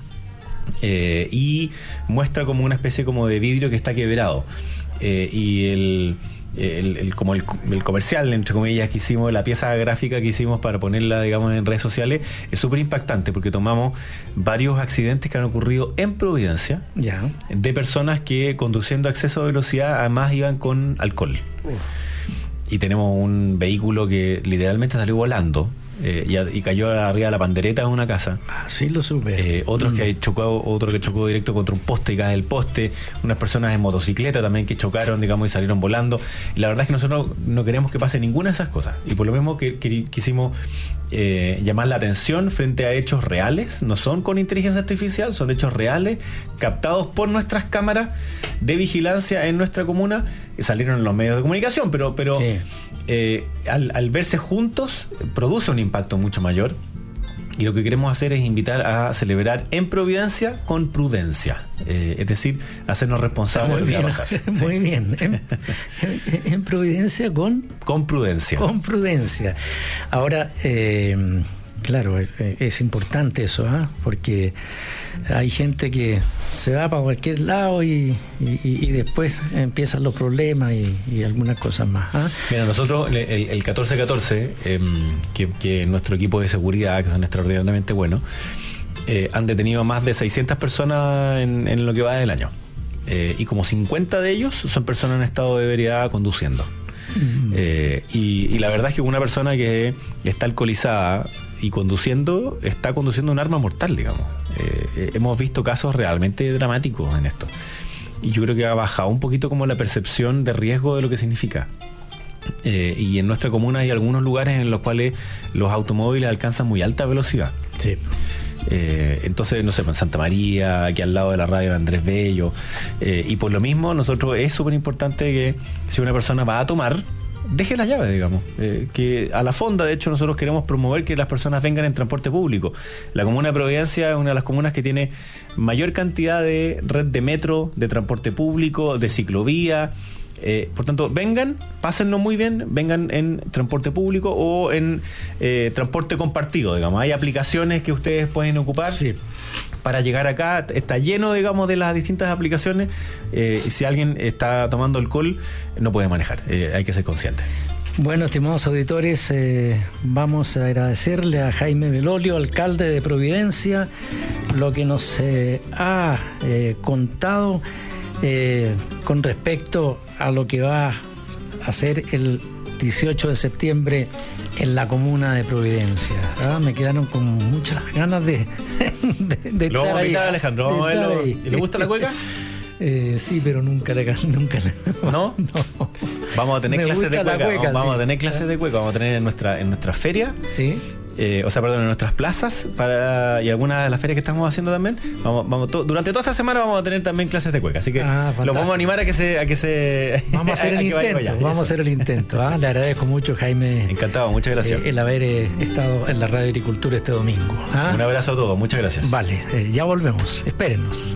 eh, y muestra como una especie como de vidrio que está quebrado. Eh, y el El, el, como el, el comercial, entre comillas, que hicimos, la pieza gráfica que hicimos para ponerla, digamos, en redes sociales, es súper impactante porque tomamos varios accidentes que han ocurrido en Providencia, ya, de personas que conduciendo a exceso de velocidad además iban con alcohol. Uf. Y tenemos un vehículo que literalmente salió volando eh, y, y cayó arriba de la pandereta de una casa. Sí, lo supe. Eh, otros mm. que chocó, otro que chocó directo contra un poste y cae el poste, unas personas en motocicleta también que chocaron, digamos, y salieron volando. Y la verdad es que nosotros no queremos que pase ninguna de esas cosas. Y por lo mismo que, que quisimos eh, llamar la atención frente a hechos reales. No son con inteligencia artificial, son hechos reales, captados por nuestras cámaras de vigilancia en nuestra comuna. Salieron en los medios de comunicación, pero, pero sí. eh, al, al verse juntos produce un impacto mucho mayor. Y lo que queremos hacer es invitar a celebrar en Providencia con prudencia, eh, es decir, hacernos responsables de lo que va a pasar. Muy sí. bien. En, en, en Providencia con con prudencia. Con prudencia. Ahora, eh, claro, es, es importante eso, ¿eh? Porque hay gente que se va para cualquier lado y, y, y después empiezan los problemas y, y algunas cosas más. ¿eh? Mira, nosotros el, el catorce catorce, eh, que, que nuestro equipo de seguridad, que son extraordinariamente buenos, eh, han detenido a más de seiscientas personas en, en lo que va del año. Eh, y como cincuenta de ellos son personas en estado de ebriedad conduciendo. Mm. Eh, y, y la verdad es que una persona que está alcoholizada y conduciendo, está conduciendo un arma mortal, digamos. Eh, hemos visto casos realmente dramáticos en esto. Y yo creo que ha bajado un poquito como la percepción de riesgo de lo que significa. Eh, y en nuestra comuna hay algunos lugares en los cuales los automóviles alcanzan muy alta velocidad. Sí. Eh, entonces, no sé, en Santa María, aquí al lado de la radio de Andrés Bello, eh, y por lo mismo nosotros es súper importante que si una persona va a tomar, deje la llave, digamos, eh, que a la fonda, de hecho, nosotros queremos promover que las personas vengan en transporte público. La comuna de Providencia es una de las comunas que tiene mayor cantidad de red de metro, de transporte público, de ciclovía. Eh, por tanto, vengan, pásenlo muy bien, vengan en transporte público o en eh, transporte compartido, digamos. Hay aplicaciones que ustedes pueden ocupar. Sí. Para llegar acá, está lleno, digamos, de las distintas aplicaciones. Eh, si alguien está tomando alcohol, no puede manejar. Eh, hay que ser consciente. Bueno, estimados auditores, eh, vamos a agradecerle a Jaime Belolio, alcalde de Providencia, lo que nos eh, ha eh, contado eh, con respecto a lo que va a ser el dieciocho de septiembre en la comuna de Providencia. ¿Ah? Me quedaron con muchas ganas de, de, de lo estar vamos a invitar, ahí, Alejandro. Vamos a verlo. ¿Le gusta la cueca? Eh, sí, pero nunca le nunca le, ¿No? no. Vamos a tener Me clases de gusta cueca. la cueca, vamos, vamos sí. a tener clases de cueca. Vamos a tener en nuestra en nuestra feria. Sí. Eh, o sea, perdón, en nuestras plazas para, y algunas de las ferias que estamos haciendo también. Vamos, vamos to, durante toda esta semana vamos a tener también clases de cueca. Así que ah, los vamos a animar a que se. A que se vamos a hacer el a intento. allá, vamos eso. a hacer el intento. ¿ah? Le agradezco mucho, Jaime. Encantado, muchas gracias. Eh, el haber eh, estado en la Radio Agricultura este domingo. ¿ah? Un abrazo a todos, muchas gracias. Vale, eh, ya volvemos. Espérennos.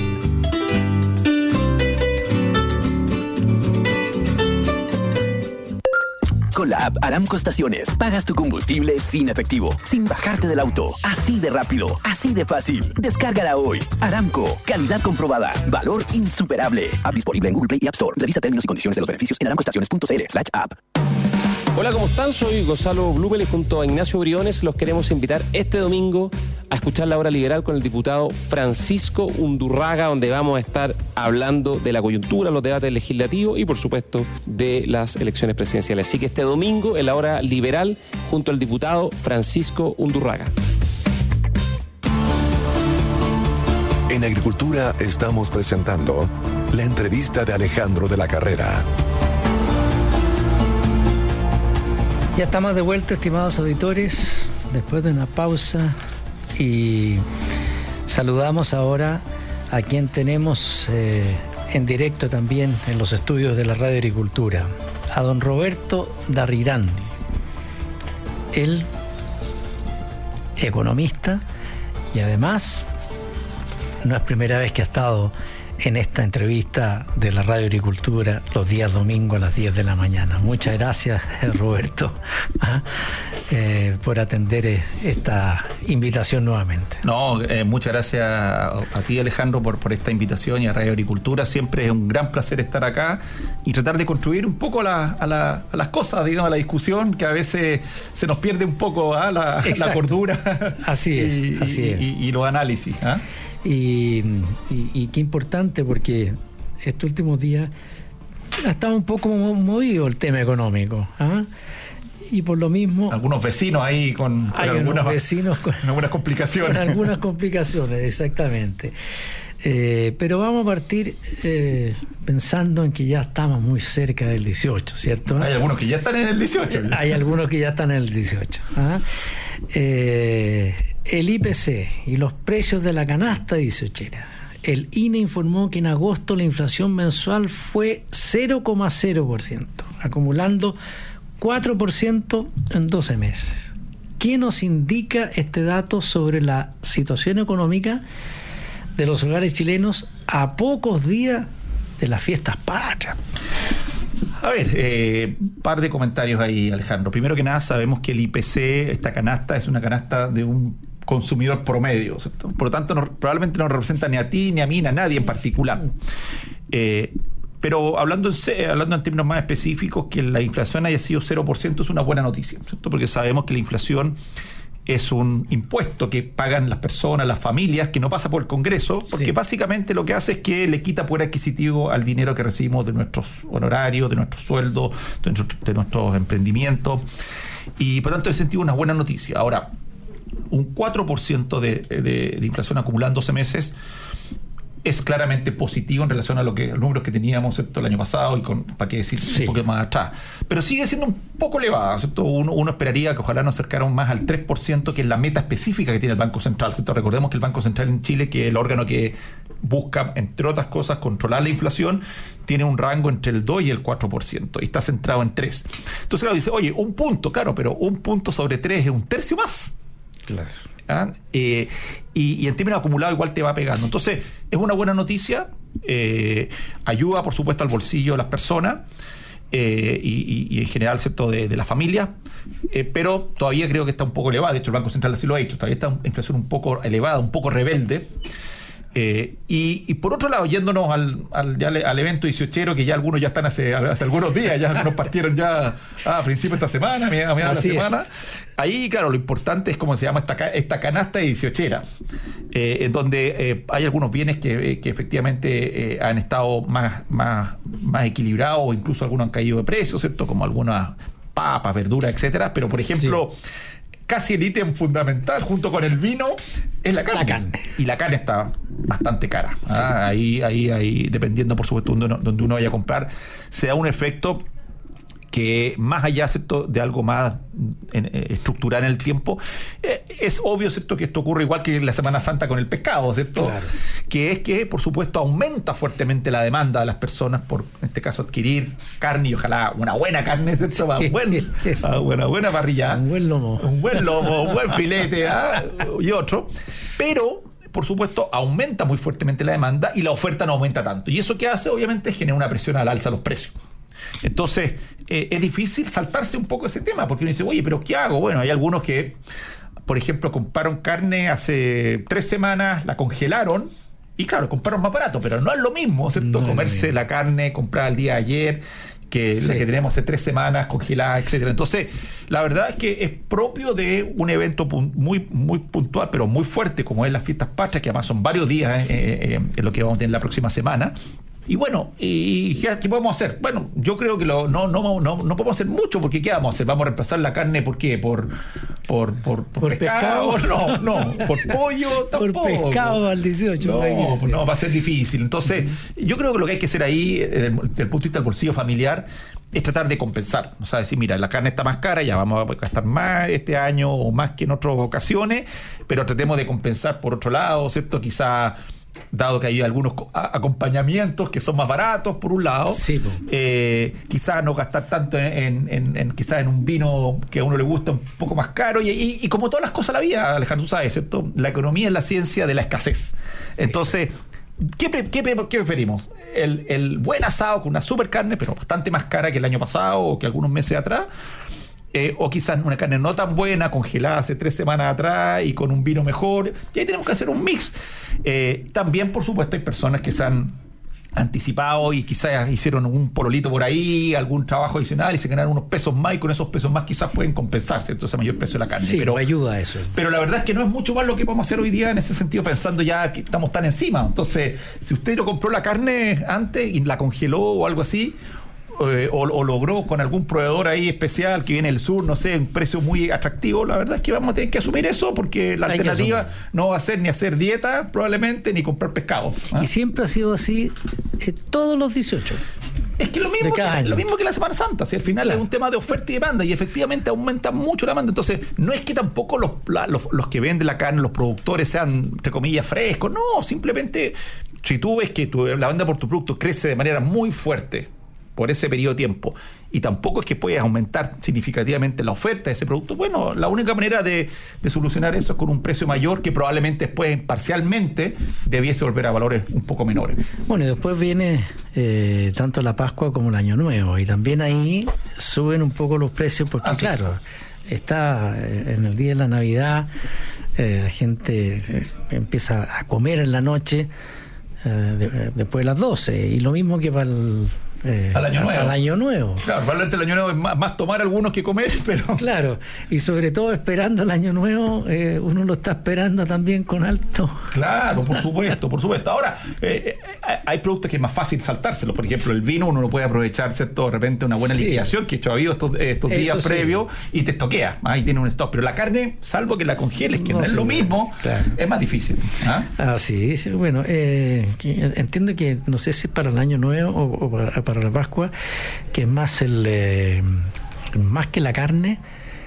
Con la app Aramco Estaciones, pagas tu combustible sin efectivo, sin bajarte del auto. Así de rápido, así de fácil. Descárgala hoy. Aramco, calidad comprobada, valor insuperable. App disponible en Google Play y App Store. Revisa términos y condiciones de los beneficios en aramcoestaciones.cl slash app. Hola, ¿cómo están? Soy Gonzalo Blumel y junto a Ignacio Briones los queremos invitar este domingo a escuchar la hora liberal con el diputado Francisco Undurraga, donde vamos a estar hablando de la coyuntura, los debates legislativos y, por supuesto, de las elecciones presidenciales. Así que este domingo, en la hora liberal, junto al diputado Francisco Undurraga. En Agricultura estamos presentando la entrevista de Alejandro de la Carrera. Ya estamos de vuelta, estimados auditores, después de una pausa, y saludamos ahora a quien tenemos eh, en directo también en los estudios de la Radio Agricultura, a don Roberto Darrirandi. Él, economista, y además no es primera vez que ha estado en esta entrevista de la Radio Agricultura los días domingos a las diez de la mañana. Muchas gracias, Roberto, ¿ah? eh, por atender eh, esta invitación nuevamente. No, eh, muchas gracias a, a ti, Alejandro, por, por esta invitación, y a Radio Agricultura. Siempre es un gran placer estar acá y tratar de contribuir un poco a, la, a, la, a las cosas, digamos, a la discusión, que a veces se nos pierde un poco, ¿ah? la, la cordura. Así es, y, así y, es. Y, y los análisis. ¿ah? Y, y, y qué importante, porque estos últimos días ha estado un poco movido el tema económico, ¿ah? Y por lo mismo algunos vecinos ahí con, con hay algunas, unos vecinos con, algunas complicaciones con algunas complicaciones, exactamente. Eh, pero vamos a partir eh, pensando en que ya estamos muy cerca del dieciocho, ¿cierto? Hay algunos que ya están en el dieciocho. Hay algunos que ya están en el dieciocho. ¿ah? Eh, el I P C y los precios de la canasta dieciochera. El I N E informó que en agosto la inflación mensual fue cero coma cero por ciento, acumulando cuatro por ciento en doce meses. ¿Qué nos indica este dato sobre la situación económica de los hogares chilenos a pocos días de las fiestas patrias? A ver, eh, par de comentarios ahí, Alejandro. Primero que nada, sabemos que el I P C, esta canasta, es una canasta de un consumidor promedio, ¿cierto? Por lo tanto, no, probablemente no representa ni a ti, ni a mí, ni a nadie en particular. Eh, pero hablando en, hablando en términos más específicos, que la inflación haya sido cero por ciento es una buena noticia, ¿cierto? Porque sabemos que la inflación es un impuesto que pagan las personas, las familias, que no pasa por el Congreso, porque sí, básicamente lo que hace es que le quita poder adquisitivo al dinero que recibimos de nuestros honorarios, de nuestros sueldos, de nuestros, de nuestros emprendimientos, y por tanto en ese sentido una buena noticia. Ahora, un cuatro por ciento de, de, de inflación acumulada en doce meses es claramente positivo en relación a lo que los números que teníamos, ¿cierto?, el año pasado, y con, para qué decir, sí, un poco más atrás. Pero sigue siendo un poco elevada, ¿cierto? Uno, uno esperaría que ojalá nos acercaran más al tres por ciento, que es la meta específica que tiene el Banco Central, ¿cierto? Recordemos que el Banco Central en Chile, que es el órgano que busca, entre otras cosas, controlar la inflación, tiene un rango entre el dos y el cuatro por ciento, y está centrado en tres. Entonces, claro, dice, oye, un punto, claro, pero un punto sobre tres es un tercio más. Claro. ¿Ah? Eh, y, y en términos acumulados igual te va pegando. Entonces, es una buena noticia, eh, ayuda, por supuesto, al bolsillo de las personas. Eh, y, y, y en general, ¿cierto?, de, de la familia, eh, pero todavía creo que está un poco elevada. De hecho, el Banco Central así lo ha dicho, todavía está una inflación un poco elevada, un poco rebelde. Eh, y, y por otro lado, yéndonos al, al, ya le, al evento dieciochero, que ya algunos ya están hace, hace algunos días, ya algunos partieron ya a principios de esta semana, a mediados de la semana. Ahí, claro, lo importante es cómo se llama esta, esta canasta de dieciochera, eh, en donde eh, hay algunos bienes que, que efectivamente eh, han estado más, más, más equilibrados, o incluso algunos han caído de precio, ¿cierto? Como algunas papas, verduras, etcétera. Pero, por ejemplo, sí, casi el ítem fundamental junto con el vino es la carne. La carne. Y la carne está bastante cara. Sí. ¿Ah? Ahí, ahí, ahí, dependiendo, por supuesto, donde uno, donde uno vaya a comprar, se da un efecto que más allá, ¿cierto?, de algo más en, eh, estructural en el tiempo, eh, es obvio, ¿cierto?, que esto ocurre igual que en la Semana Santa con el pescado, ¿cierto? Claro. Que es que, por supuesto, aumenta fuertemente la demanda de las personas por, en este caso, adquirir carne, y ojalá una buena carne, ¿cierto? Sí. Buen, una buena parrilla. Un buen lomo. Un buen lomo, un buen filete, ¿ah? Y otro. Pero, por supuesto, aumenta muy fuertemente la demanda y la oferta no aumenta tanto. Y eso que hace, obviamente, es generar una presión al alza de los precios. Entonces, eh, es difícil saltarse un poco ese tema, porque uno dice, oye, ¿pero qué hago? Bueno, hay algunos que, por ejemplo, compraron carne hace tres semanas, la congelaron, y claro, compraron más barato, pero no es lo mismo, ¿cierto? No, Comerse no, la carne comprada el día de ayer, que sí, la que tenemos hace tres semanas, congelada, etcétera. Entonces, la verdad es que es propio de un evento muy, muy puntual, pero muy fuerte, como es las fiestas patrias, que además son varios días, eh, eh, en lo que vamos a tener la próxima semana. Y bueno, ¿y qué podemos hacer? Bueno, yo creo que lo, no, no, no, no podemos hacer mucho, porque ¿qué vamos a hacer? ¿Vamos a reemplazar la carne por qué? ¿Por, por, por, por, ¿Por pescado? pescado? No, no. ¿Por pollo? Tampoco. Por pescado al dieciocho. No, no, va a ser difícil. Entonces, uh-huh, yo creo que lo que hay que hacer ahí, desde el punto de vista del bolsillo familiar, es tratar de compensar. O sea, decir, mira, la carne está más cara, ya vamos a gastar más este año o más que en otras ocasiones, pero tratemos de compensar por otro lado, ¿cierto? Quizá, dado que hay algunos acompañamientos que son más baratos, por un lado, sí, eh, quizás no gastar tanto en, en, en quizás en un vino que a uno le gusta un poco más caro, y, y, y como todas las cosas de la vida, Alejandro, tú sabes, ¿cierto? La economía es la ciencia de la escasez. Entonces, ¿qué, qué, qué preferimos? El, el buen asado con una super carne, pero bastante más cara que el año pasado o que algunos meses atrás, Eh, o quizás una carne no tan buena, congelada hace tres semanas atrás y con un vino mejor, y ahí tenemos que hacer un mix. Eh, también, por supuesto, hay personas que se han anticipado y quizás hicieron un pololito por ahí, algún trabajo adicional, y se ganaron unos pesos más, y con esos pesos más quizás pueden compensarse entonces el mayor precio de la carne. Sí, pero ayuda a eso. Pero la verdad es que no es mucho más lo que podemos hacer hoy día en ese sentido, pensando ya que estamos tan encima. Entonces, si usted no compró la carne antes y la congeló o algo así, Eh, o, o logró con algún proveedor ahí especial que viene del sur, no sé, un precio muy atractivo, la verdad es que vamos a tener que asumir eso, porque la Hay alternativa no va a ser ni hacer dieta probablemente, ni comprar pescado. ¿Ah? Y siempre ha sido así eh, todos los dieciocho. Es que lo mismo, que, lo mismo que la Semana Santa, si al final claro, es un tema de oferta y demanda, y efectivamente aumenta mucho la demanda. Entonces, no es que tampoco los, la, los, los que venden la carne, los productores, sean, entre comillas, frescos, no, simplemente si tú ves que tu, la demanda por tu producto crece de manera muy fuerte por ese periodo de tiempo, y tampoco es que puedas aumentar significativamente la oferta de ese producto, bueno, la única manera de, de solucionar eso es con un precio mayor, que probablemente después parcialmente debiese volver a valores un poco menores. Bueno, y después viene eh, tanto la Pascua como el Año Nuevo, y también ahí suben un poco los precios, porque Así claro, es. está en el día de la Navidad, eh, la gente eh, empieza a comer en la noche eh, de, después de las doce, y lo mismo que para el Eh, al año nuevo. Al año nuevo. Claro, probablemente el año nuevo es más, más tomar algunos que comer, pero. Claro, y sobre todo esperando el año nuevo, eh, uno lo está esperando también con alto. Claro, por supuesto, por supuesto. Ahora, eh, eh, hay productos que es más fácil saltárselo. Por ejemplo, el vino uno lo puede aprovechar, ¿cierto? De repente una buena sí. liquidación, que hecho ha habido estos, estos días sí. previos, y te estoquea. Ahí tiene un stock. Pero la carne, salvo que la congeles, que no, no es sí, lo mismo, claro. es más difícil. ¿Ah? Ah, sí, sí. Bueno, eh, entiendo que no sé si es para el año nuevo o, o para, para la Pascua, que es más el eh, más que la carne,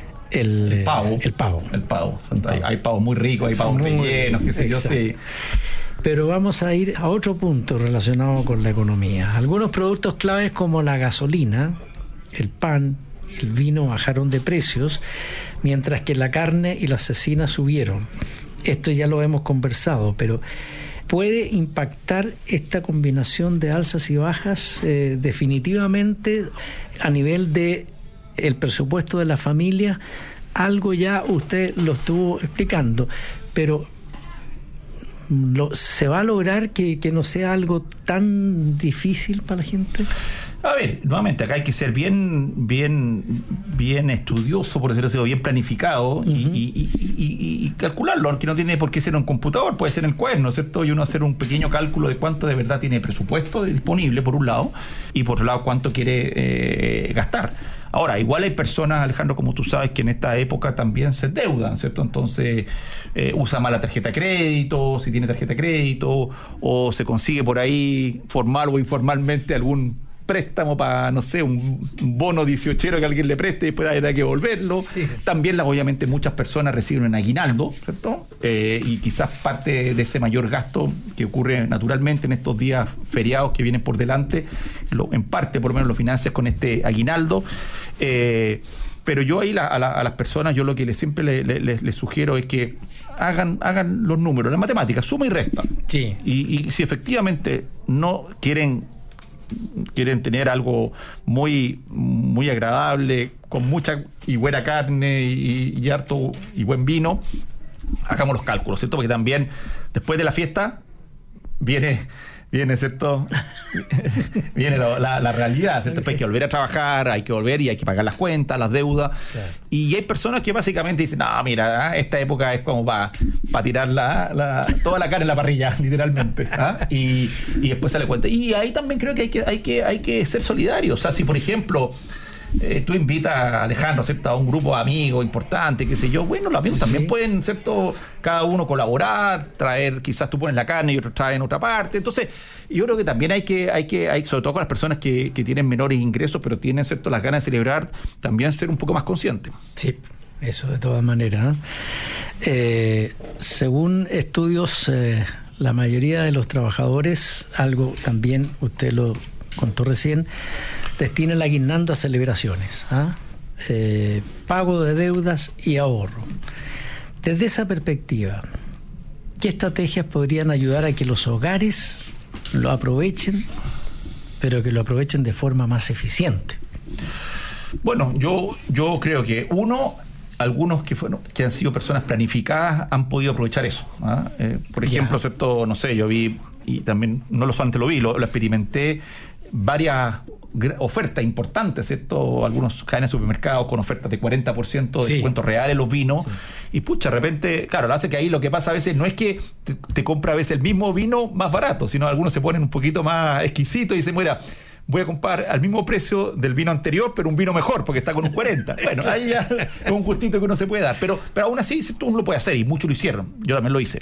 el, el pavo. El pavo. El pavo. El pavo. Hay, hay pavos muy ricos, hay pavos rellenos, qué sé yo, sí. Pero vamos a ir a otro punto relacionado con la economía. Algunos productos claves como la gasolina, el pan, el vino bajaron de precios, mientras que la carne y la cecina subieron. Esto ya lo hemos conversado, pero ¿puede impactar esta combinación de alzas y bajas eh, definitivamente a nivel de el presupuesto de la familia? Algo ya usted lo estuvo explicando, pero lo, ¿se va a lograr que, que no sea algo tan difícil para la gente? A ver, nuevamente, acá hay que ser bien, bien, bien estudioso, por decirlo así, bien planificado, uh-huh. y, y, y, y, y calcularlo, aunque no tiene por qué ser en un computador, puede ser en el cuaderno, ¿cierto? Y uno hacer un pequeño cálculo de cuánto de verdad tiene presupuesto disponible, por un lado, y por otro lado, cuánto quiere eh, gastar. Ahora, igual hay personas, Alejandro, como tú sabes, que en esta época también se endeudan, ¿cierto? Entonces, eh, usa más la tarjeta de crédito, si tiene tarjeta de crédito, o se consigue por ahí, formal o informalmente, algún préstamo para, no sé, un bono dieciochero que alguien le preste y después habrá que devolverlo. Sí. También, obviamente, muchas personas reciben un aguinaldo, ¿cierto? Eh, y quizás parte de ese mayor gasto que ocurre naturalmente en estos días feriados que vienen por delante, lo, en parte por lo menos lo financias con este aguinaldo. Eh, pero yo ahí la, a, la, a las personas, yo lo que les, siempre les le, le, le sugiero es que hagan, hagan los números, las matemáticas, suma y resta. Sí. Y, y si efectivamente no quieren quieren tener algo muy muy agradable, con mucha y buena carne y, y harto y buen vino, hagamos los cálculos, ¿cierto? Porque también después de la fiesta viene viene, ¿cierto? viene lo, la, la realidad, ¿cierto? Pues hay que volver a trabajar, hay que volver y hay que pagar las cuentas, las deudas. Claro. Y hay personas que básicamente dicen, no, mira, esta época es como para pa tirar la, la, toda la carne en la parrilla, literalmente. ¿Ah? Y, y después sale cuenta. Y ahí también creo que hay que, hay que, hay que ser solidarios. O sea, si por ejemplo Eh, tú invitas a Alejandro, ¿cierto?, a un grupo de amigos importante, qué sé yo, bueno, los amigos sí, también sí. pueden, ¿cierto?, cada uno colaborar, traer, quizás tú pones la carne y otros traen otra parte. Entonces, yo creo que también hay que, hay que, hay, sobre todo con las personas que, que tienen menores ingresos, pero tienen, ¿cierto?, las ganas de celebrar, también ser un poco más conscientes. Sí, eso de todas maneras. Eh, según estudios, eh, la mayoría de los trabajadores, algo también usted lo contó recién, destina el aguinaldo a celebraciones, ¿ah? eh, pago de deudas y ahorro. Desde esa perspectiva, ¿qué estrategias podrían ayudar a que los hogares lo aprovechen, pero que lo aprovechen de forma más eficiente? Bueno, yo, yo creo que uno, algunos que fueron, que han sido personas planificadas han podido aprovechar eso. ¿Ah? Eh, por ejemplo, ¿cierto? No sé, yo vi, y también no lo solamente lo vi, lo, lo experimenté, varias ofertas importantes, ¿cierto? Algunos cadenas de supermercados con ofertas de cuarenta por ciento de sí. descuentos reales los vinos. Sí. Y pucha, de repente, claro, lo hace que ahí lo que pasa a veces no es que te, te compra a veces el mismo vino más barato, sino algunos se ponen un poquito más exquisitos y dicen, mira, voy a comprar al mismo precio del vino anterior, pero un vino mejor, porque está con un cuarenta. Bueno, ahí ya es un gustito que uno se puede dar. Pero, pero aún así, uno lo puede hacer, y muchos lo hicieron. Yo también lo hice.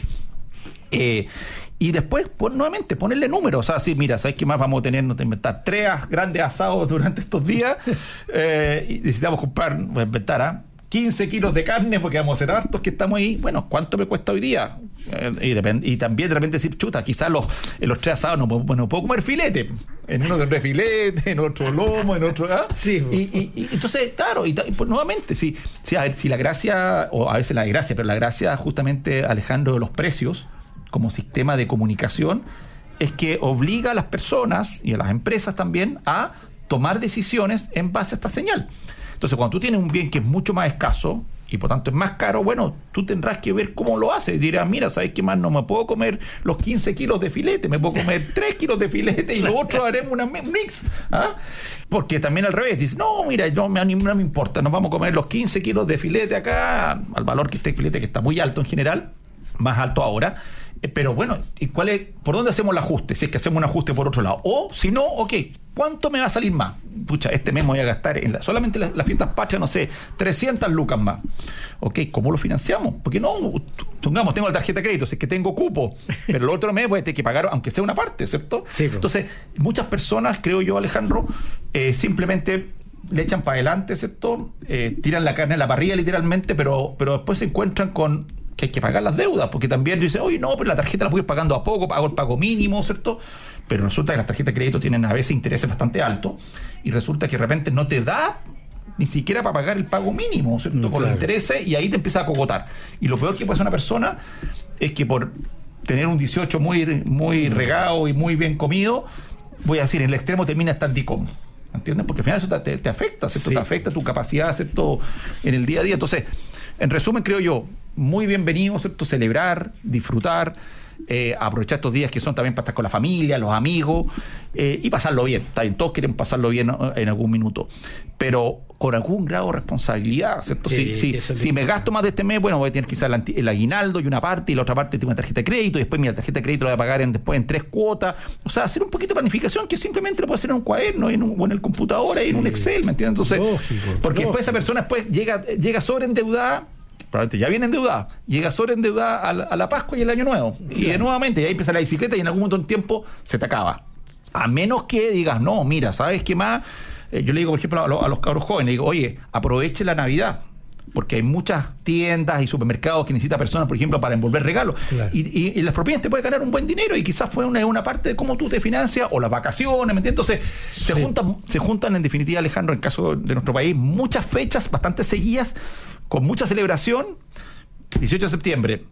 Eh, y después, pues, nuevamente, ponerle números. O sea, sí, mira, ¿sabes qué más vamos a tener? No te inventar tres grandes asados durante estos días. Eh, y necesitamos comprar, voy a inventar, ¿ah? quince kilos de carne, porque vamos a hacer hartos que estamos ahí. Bueno, ¿cuánto me cuesta hoy día? Eh, y, depend, y también de repente decir, chuta, quizás los, en los tres asados no, no puedo comer filete. En uno tendré filete, en otro lomo, en otro... ¿ah? Sí. Y, y, y entonces, claro, y, y pues, nuevamente, si, si, a ver, si la gracia, o a veces la desgracia, pero la gracia justamente, Alejandro, de los precios como sistema de comunicación, es que obliga a las personas y a las empresas también a tomar decisiones en base a esta señal. Entonces, cuando tú tienes un bien que es mucho más escaso y por tanto es más caro, bueno, tú tendrás que ver cómo lo haces. Dirás, mira, ¿sabes qué más? No me puedo comer los quince kilos de filete, me puedo comer tres kilos de filete y lo otro haremos una mix. ¿Ah? Porque también al revés, dices, no, mira, yo, no, no me importa, nos vamos a comer los quince kilos de filete acá, al valor que esté el filete, que está muy alto en general, más alto ahora. Pero bueno, ¿y cuál es, por dónde hacemos el ajuste? Si es que hacemos un ajuste por otro lado. O, si no, ok, ¿cuánto me va a salir más? Pucha, este mes me voy a gastar en la, solamente las, las fiestas patrias, no sé, trescientas lucas más. Ok, ¿cómo lo financiamos? Porque no, pongamos, tengo la tarjeta de crédito, si es que tengo cupo, pero el otro mes voy a tener que pagar, aunque sea una parte, ¿cierto? Sí, pues. Entonces, muchas personas, creo yo, Alejandro, eh, simplemente le echan para adelante, ¿cierto? Eh, tiran la carne en la parrilla, literalmente, pero, pero después se encuentran con que hay que pagar las deudas, porque también dicen, oye, no, pero la tarjeta la puedo ir pagando a poco, pago el pago mínimo, ¿cierto? Pero resulta que las tarjetas de crédito tienen a veces intereses bastante altos, y resulta que de repente no te da ni siquiera para pagar el pago mínimo, ¿cierto? Mm, con claro. los intereses, y ahí te empieza a cogotar. Y lo peor que puede hacer una persona es que por tener un dieciocho muy, muy regado y muy bien comido, voy a decir, en el extremo termina estando incómodo. ¿Entiendes? Porque al final eso te, te afecta, ¿cierto? Sí. Te afecta tu capacidad, ¿cierto? En el día a día. Entonces, en resumen, creo yo, muy bienvenido, ¿cierto? Celebrar, disfrutar, eh, aprovechar estos días que son también para estar con la familia, los amigos, eh, y pasarlo bien. Está bien, todos quieren pasarlo bien en algún minuto, pero con algún grado de responsabilidad, ¿cierto? Sí, si si, si me gasto más de este mes, bueno, voy a tener quizás el, el aguinaldo y una parte, y la otra parte tengo una tarjeta de crédito, y después mi tarjeta de crédito la voy a pagar en, después en tres cuotas. O sea, hacer un poquito de planificación que simplemente lo puedo hacer en un cuaderno, en un, o en el computador, sí. en un Excel, ¿me entiendes? Entonces, lógico, porque lógico. Después esa persona después llega, llega sobreendeudada, probablemente ya viene endeudada, llega sobreendeudada a la, a la Pascua y el Año Nuevo. Claro. Y de nuevamente, y ahí empieza la bicicleta y en algún momento de tiempo se te acaba. A menos que digas, no, mira, ¿sabes qué más? Eh, yo le digo, por ejemplo, a, lo, a los cabros jóvenes, le digo, oye, aproveche la Navidad, porque hay muchas tiendas y supermercados que necesitan personas, por ejemplo, para envolver regalos. Claro. Y, y, y las propinas te pueden ganar un buen dinero, y quizás fue una, una parte de cómo tú te financias, o las vacaciones, ¿me entiendes? Entonces, sí. se, juntan, se juntan, en definitiva, Alejandro, en el caso de nuestro país, muchas fechas bastante seguidas, con mucha celebración. dieciocho de septiembre,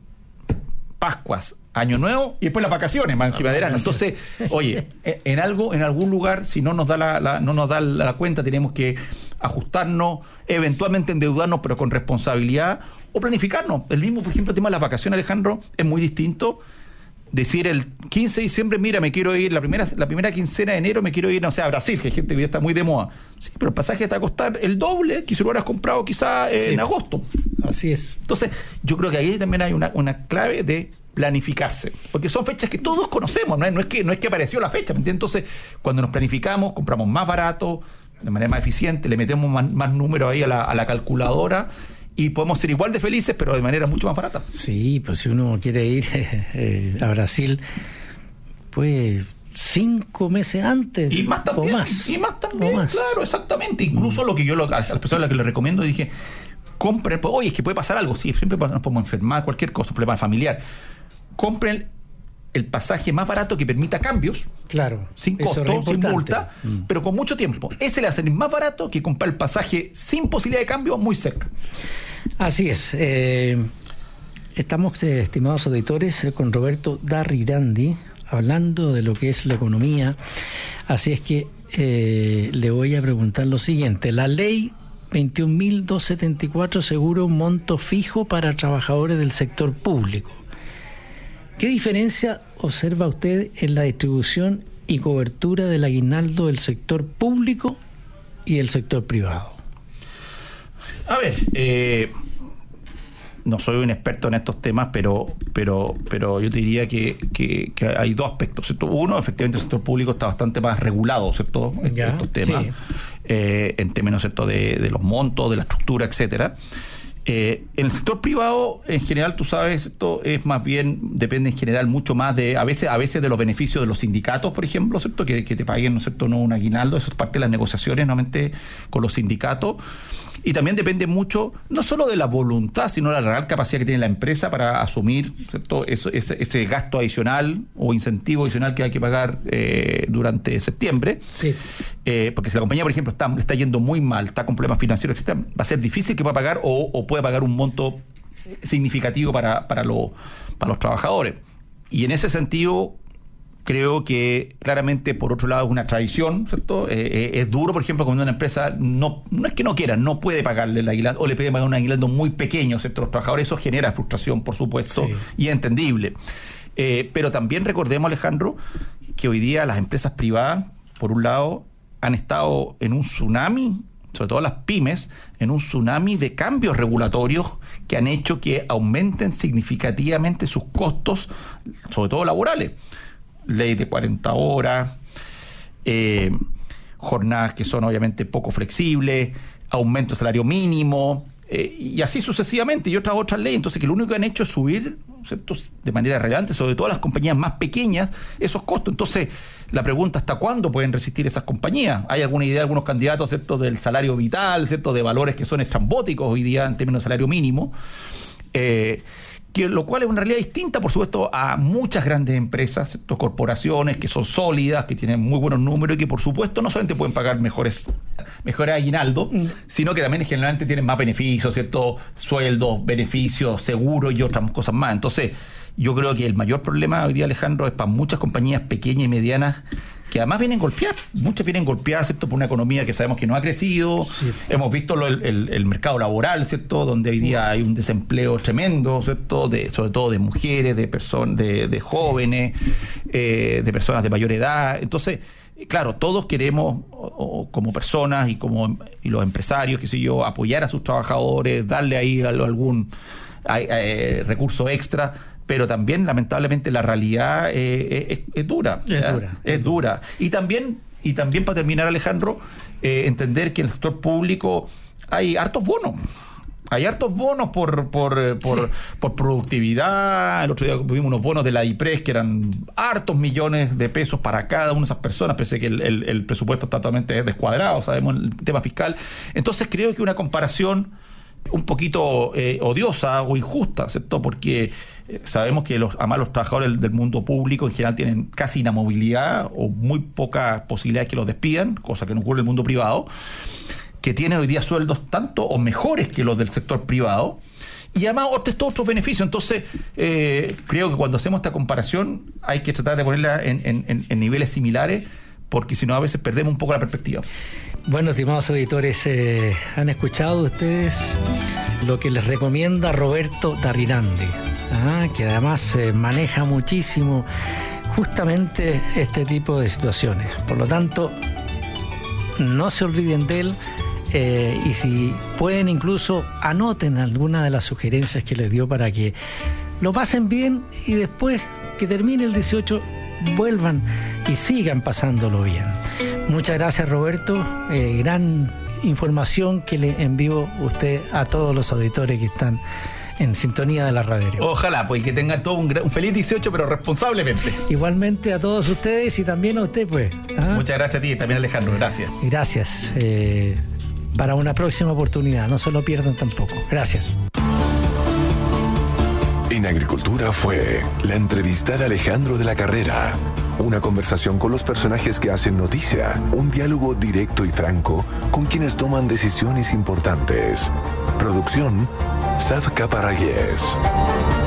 Pascuas, Año Nuevo, y después las vacaciones, más encima de verano. Entonces, oye, en algo, en algún lugar, si no nos da la, la no nos da la cuenta, tenemos que ajustarnos, eventualmente endeudarnos, pero con responsabilidad, o planificarnos. El mismo, por ejemplo, el tema de las vacaciones, Alejandro, es muy distinto. Decir el quince de diciembre, mira, me quiero ir, la primera la primera quincena de enero me quiero ir, no sé, a Brasil, que hay gente que ya está muy de moda. Sí, pero el pasaje te va a costar el doble que si lo hubieras comprado quizá eh, sí. en agosto. Así es. Entonces, yo creo que ahí también hay una, una clave de planificarse, porque son fechas que todos conocemos, no es, no es que no es que apareció la fecha, ¿me entiendes? Entonces, cuando nos planificamos, compramos más barato, de manera más eficiente, le metemos más, más números ahí a la, a la calculadora, y podemos ser igual de felices, pero de manera mucho más barata. Sí, pues si uno quiere ir eh, a Brasil, pues cinco meses antes. Y más también. O más. Y más también, más. Claro, exactamente. Incluso mm. lo que yo, lo, a las personas a las que les recomiendo, dije, compren, pues, oye, es que puede pasar algo, sí, siempre nos podemos enfermar, cualquier cosa, un problema familiar. Compren el pasaje más barato que permita cambios, claro, sin costo, sin multa, mm. pero con mucho tiempo. Ese le va a salir más barato que comprar el pasaje sin posibilidad de cambio muy cerca. Así es. Eh, estamos, eh, estimados auditores, eh, con Roberto Darrirandi, hablando de lo que es la economía. Así es que eh, le voy a preguntar lo siguiente. La ley veintiún mil doscientos setenta y cuatro asegura un monto fijo para trabajadores del sector público. ¿Qué diferencia observa usted en la distribución y cobertura del aguinaldo del sector público y del sector privado? A ver, eh, no soy un experto en estos temas, pero pero pero yo te diría que, que, que hay dos aspectos, ¿cierto? Uno, efectivamente, el sector público está bastante más regulado, ¿cierto? Ya, estos temas, sí. eh, en términos, ¿cierto?, de, de los montos, de la estructura, etcétera. Eh, en el sector privado, en general, tú sabes, esto es más bien, depende en general mucho más de, a veces a veces de los beneficios de los sindicatos, por ejemplo, ¿cierto? Que, que te paguen, ¿no es cierto?, no un aguinaldo, eso es parte de las negociaciones, nuevamente, con los sindicatos. Y también depende mucho, no solo de la voluntad, sino de la real capacidad que tiene la empresa para asumir, ¿cierto?, Eso, ese, ese gasto adicional o incentivo adicional que hay que pagar eh, durante septiembre. Sí. Eh, porque si la compañía, por ejemplo, está, está yendo muy mal, está con problemas financieros, etcétera, va a ser difícil que pueda pagar o, o pueda pagar un monto significativo para, para, lo, para los trabajadores. Y en ese sentido, creo que claramente, por otro lado, es una tradición, ¿cierto? Eh, eh, es duro, por ejemplo, cuando una empresa no, no es que no quiera, no puede pagarle el aguinaldo, o le puede pagar un aguinaldo muy pequeño, ¿cierto?, a los trabajadores. Eso genera frustración, por supuesto, sí. y es entendible. Eh, pero también recordemos, Alejandro, que hoy día las empresas privadas, por un lado, han estado en un tsunami, sobre todo las pymes, en un tsunami de cambios regulatorios que han hecho que aumenten significativamente sus costos, sobre todo laborales. Ley de cuarenta horas, eh, jornadas que son obviamente poco flexibles, aumento de salario mínimo, eh, y así sucesivamente, y otras otras leyes. Entonces, que lo único que han hecho es subir, ¿cierto?, de manera relevante, sobre todo las compañías más pequeñas, esos costos. Entonces, la pregunta, ¿hasta cuándo pueden resistir esas compañías? ¿Hay alguna idea de algunos candidatos, ¿cierto?, del salario vital, ¿cierto?, de valores que son estrambóticos hoy día en términos de salario mínimo? Eh, que lo cual es una realidad distinta, por supuesto, a muchas grandes empresas, ¿cierto? Corporaciones que son sólidas, que tienen muy buenos números y que, por supuesto, no solamente pueden pagar mejores, mejores aguinaldos, mm. sino que también generalmente tienen más beneficios, ¿cierto? Sueldos, beneficios, seguros y otras cosas más. Entonces, yo creo que el mayor problema hoy día, Alejandro, es para muchas compañías pequeñas y medianas que además vienen golpeadas. Muchas vienen golpeadas, ¿cierto? Por una economía que sabemos que no ha crecido. Sí. Hemos visto lo, el, el, el mercado laboral, ¿cierto? Donde hoy día hay un desempleo tremendo, ¿cierto? De, sobre todo de mujeres, de personas, de, de jóvenes, eh, de personas de mayor edad. Entonces, claro, todos queremos, o, o, como personas y como y los empresarios, qué sé yo, apoyar a sus trabajadores, darle ahí algún a, a, a, recurso extra. Pero también, lamentablemente, la realidad eh, es, es dura. Es ¿ya? dura. Es dura. Y también, y también para terminar, Alejandro, eh, entender que en el sector público hay hartos bonos. Hay hartos bonos por por, por, sí. por productividad. El otro día vimos unos bonos de la IPRES que eran hartos millones de pesos para cada una de esas personas. Pensé que el, el, el presupuesto está totalmente descuadrado, sabemos el tema fiscal. Entonces creo que una comparación un poquito eh, odiosa o injusta, ¿cierto? Porque eh, sabemos que los, además los trabajadores del, del mundo público en general tienen casi inamovilidad o muy pocas posibilidades que los despidan, cosa que no ocurre en el mundo privado, que tienen hoy día sueldos tanto o mejores que los del sector privado, y además otros, otros beneficios. Entonces, eh, creo que cuando hacemos esta comparación hay que tratar de ponerla en, en, en niveles similares, porque si no a veces perdemos un poco la perspectiva. Bueno, estimados auditores, eh, ¿han escuchado ustedes lo que les recomienda Roberto Darrinandi? ¿Ah? Que además eh, maneja muchísimo justamente este tipo de situaciones. Por lo tanto, no se olviden de él eh, y si pueden incluso anoten alguna de las sugerencias que les dio para que lo pasen bien y después que termine el dieciocho vuelvan y sigan pasándolo bien. Muchas gracias, Roberto. Eh, gran información que le envió usted a todos los auditores que están en sintonía de la radio. Ojalá, pues, que tengan todo un, un feliz dieciocho, pero responsablemente. Igualmente a todos ustedes y también a usted, pues. ¿Ah? Muchas gracias a ti y también, Alejandro. Gracias. Gracias. Eh, para una próxima oportunidad. No se lo pierdan tampoco. Gracias. En Agricultura fue la entrevista de Alejandro de la Carrera. Una conversación con los personajes que hacen noticia. Un diálogo directo y franco con quienes toman decisiones importantes. Producción, Savka Parayes.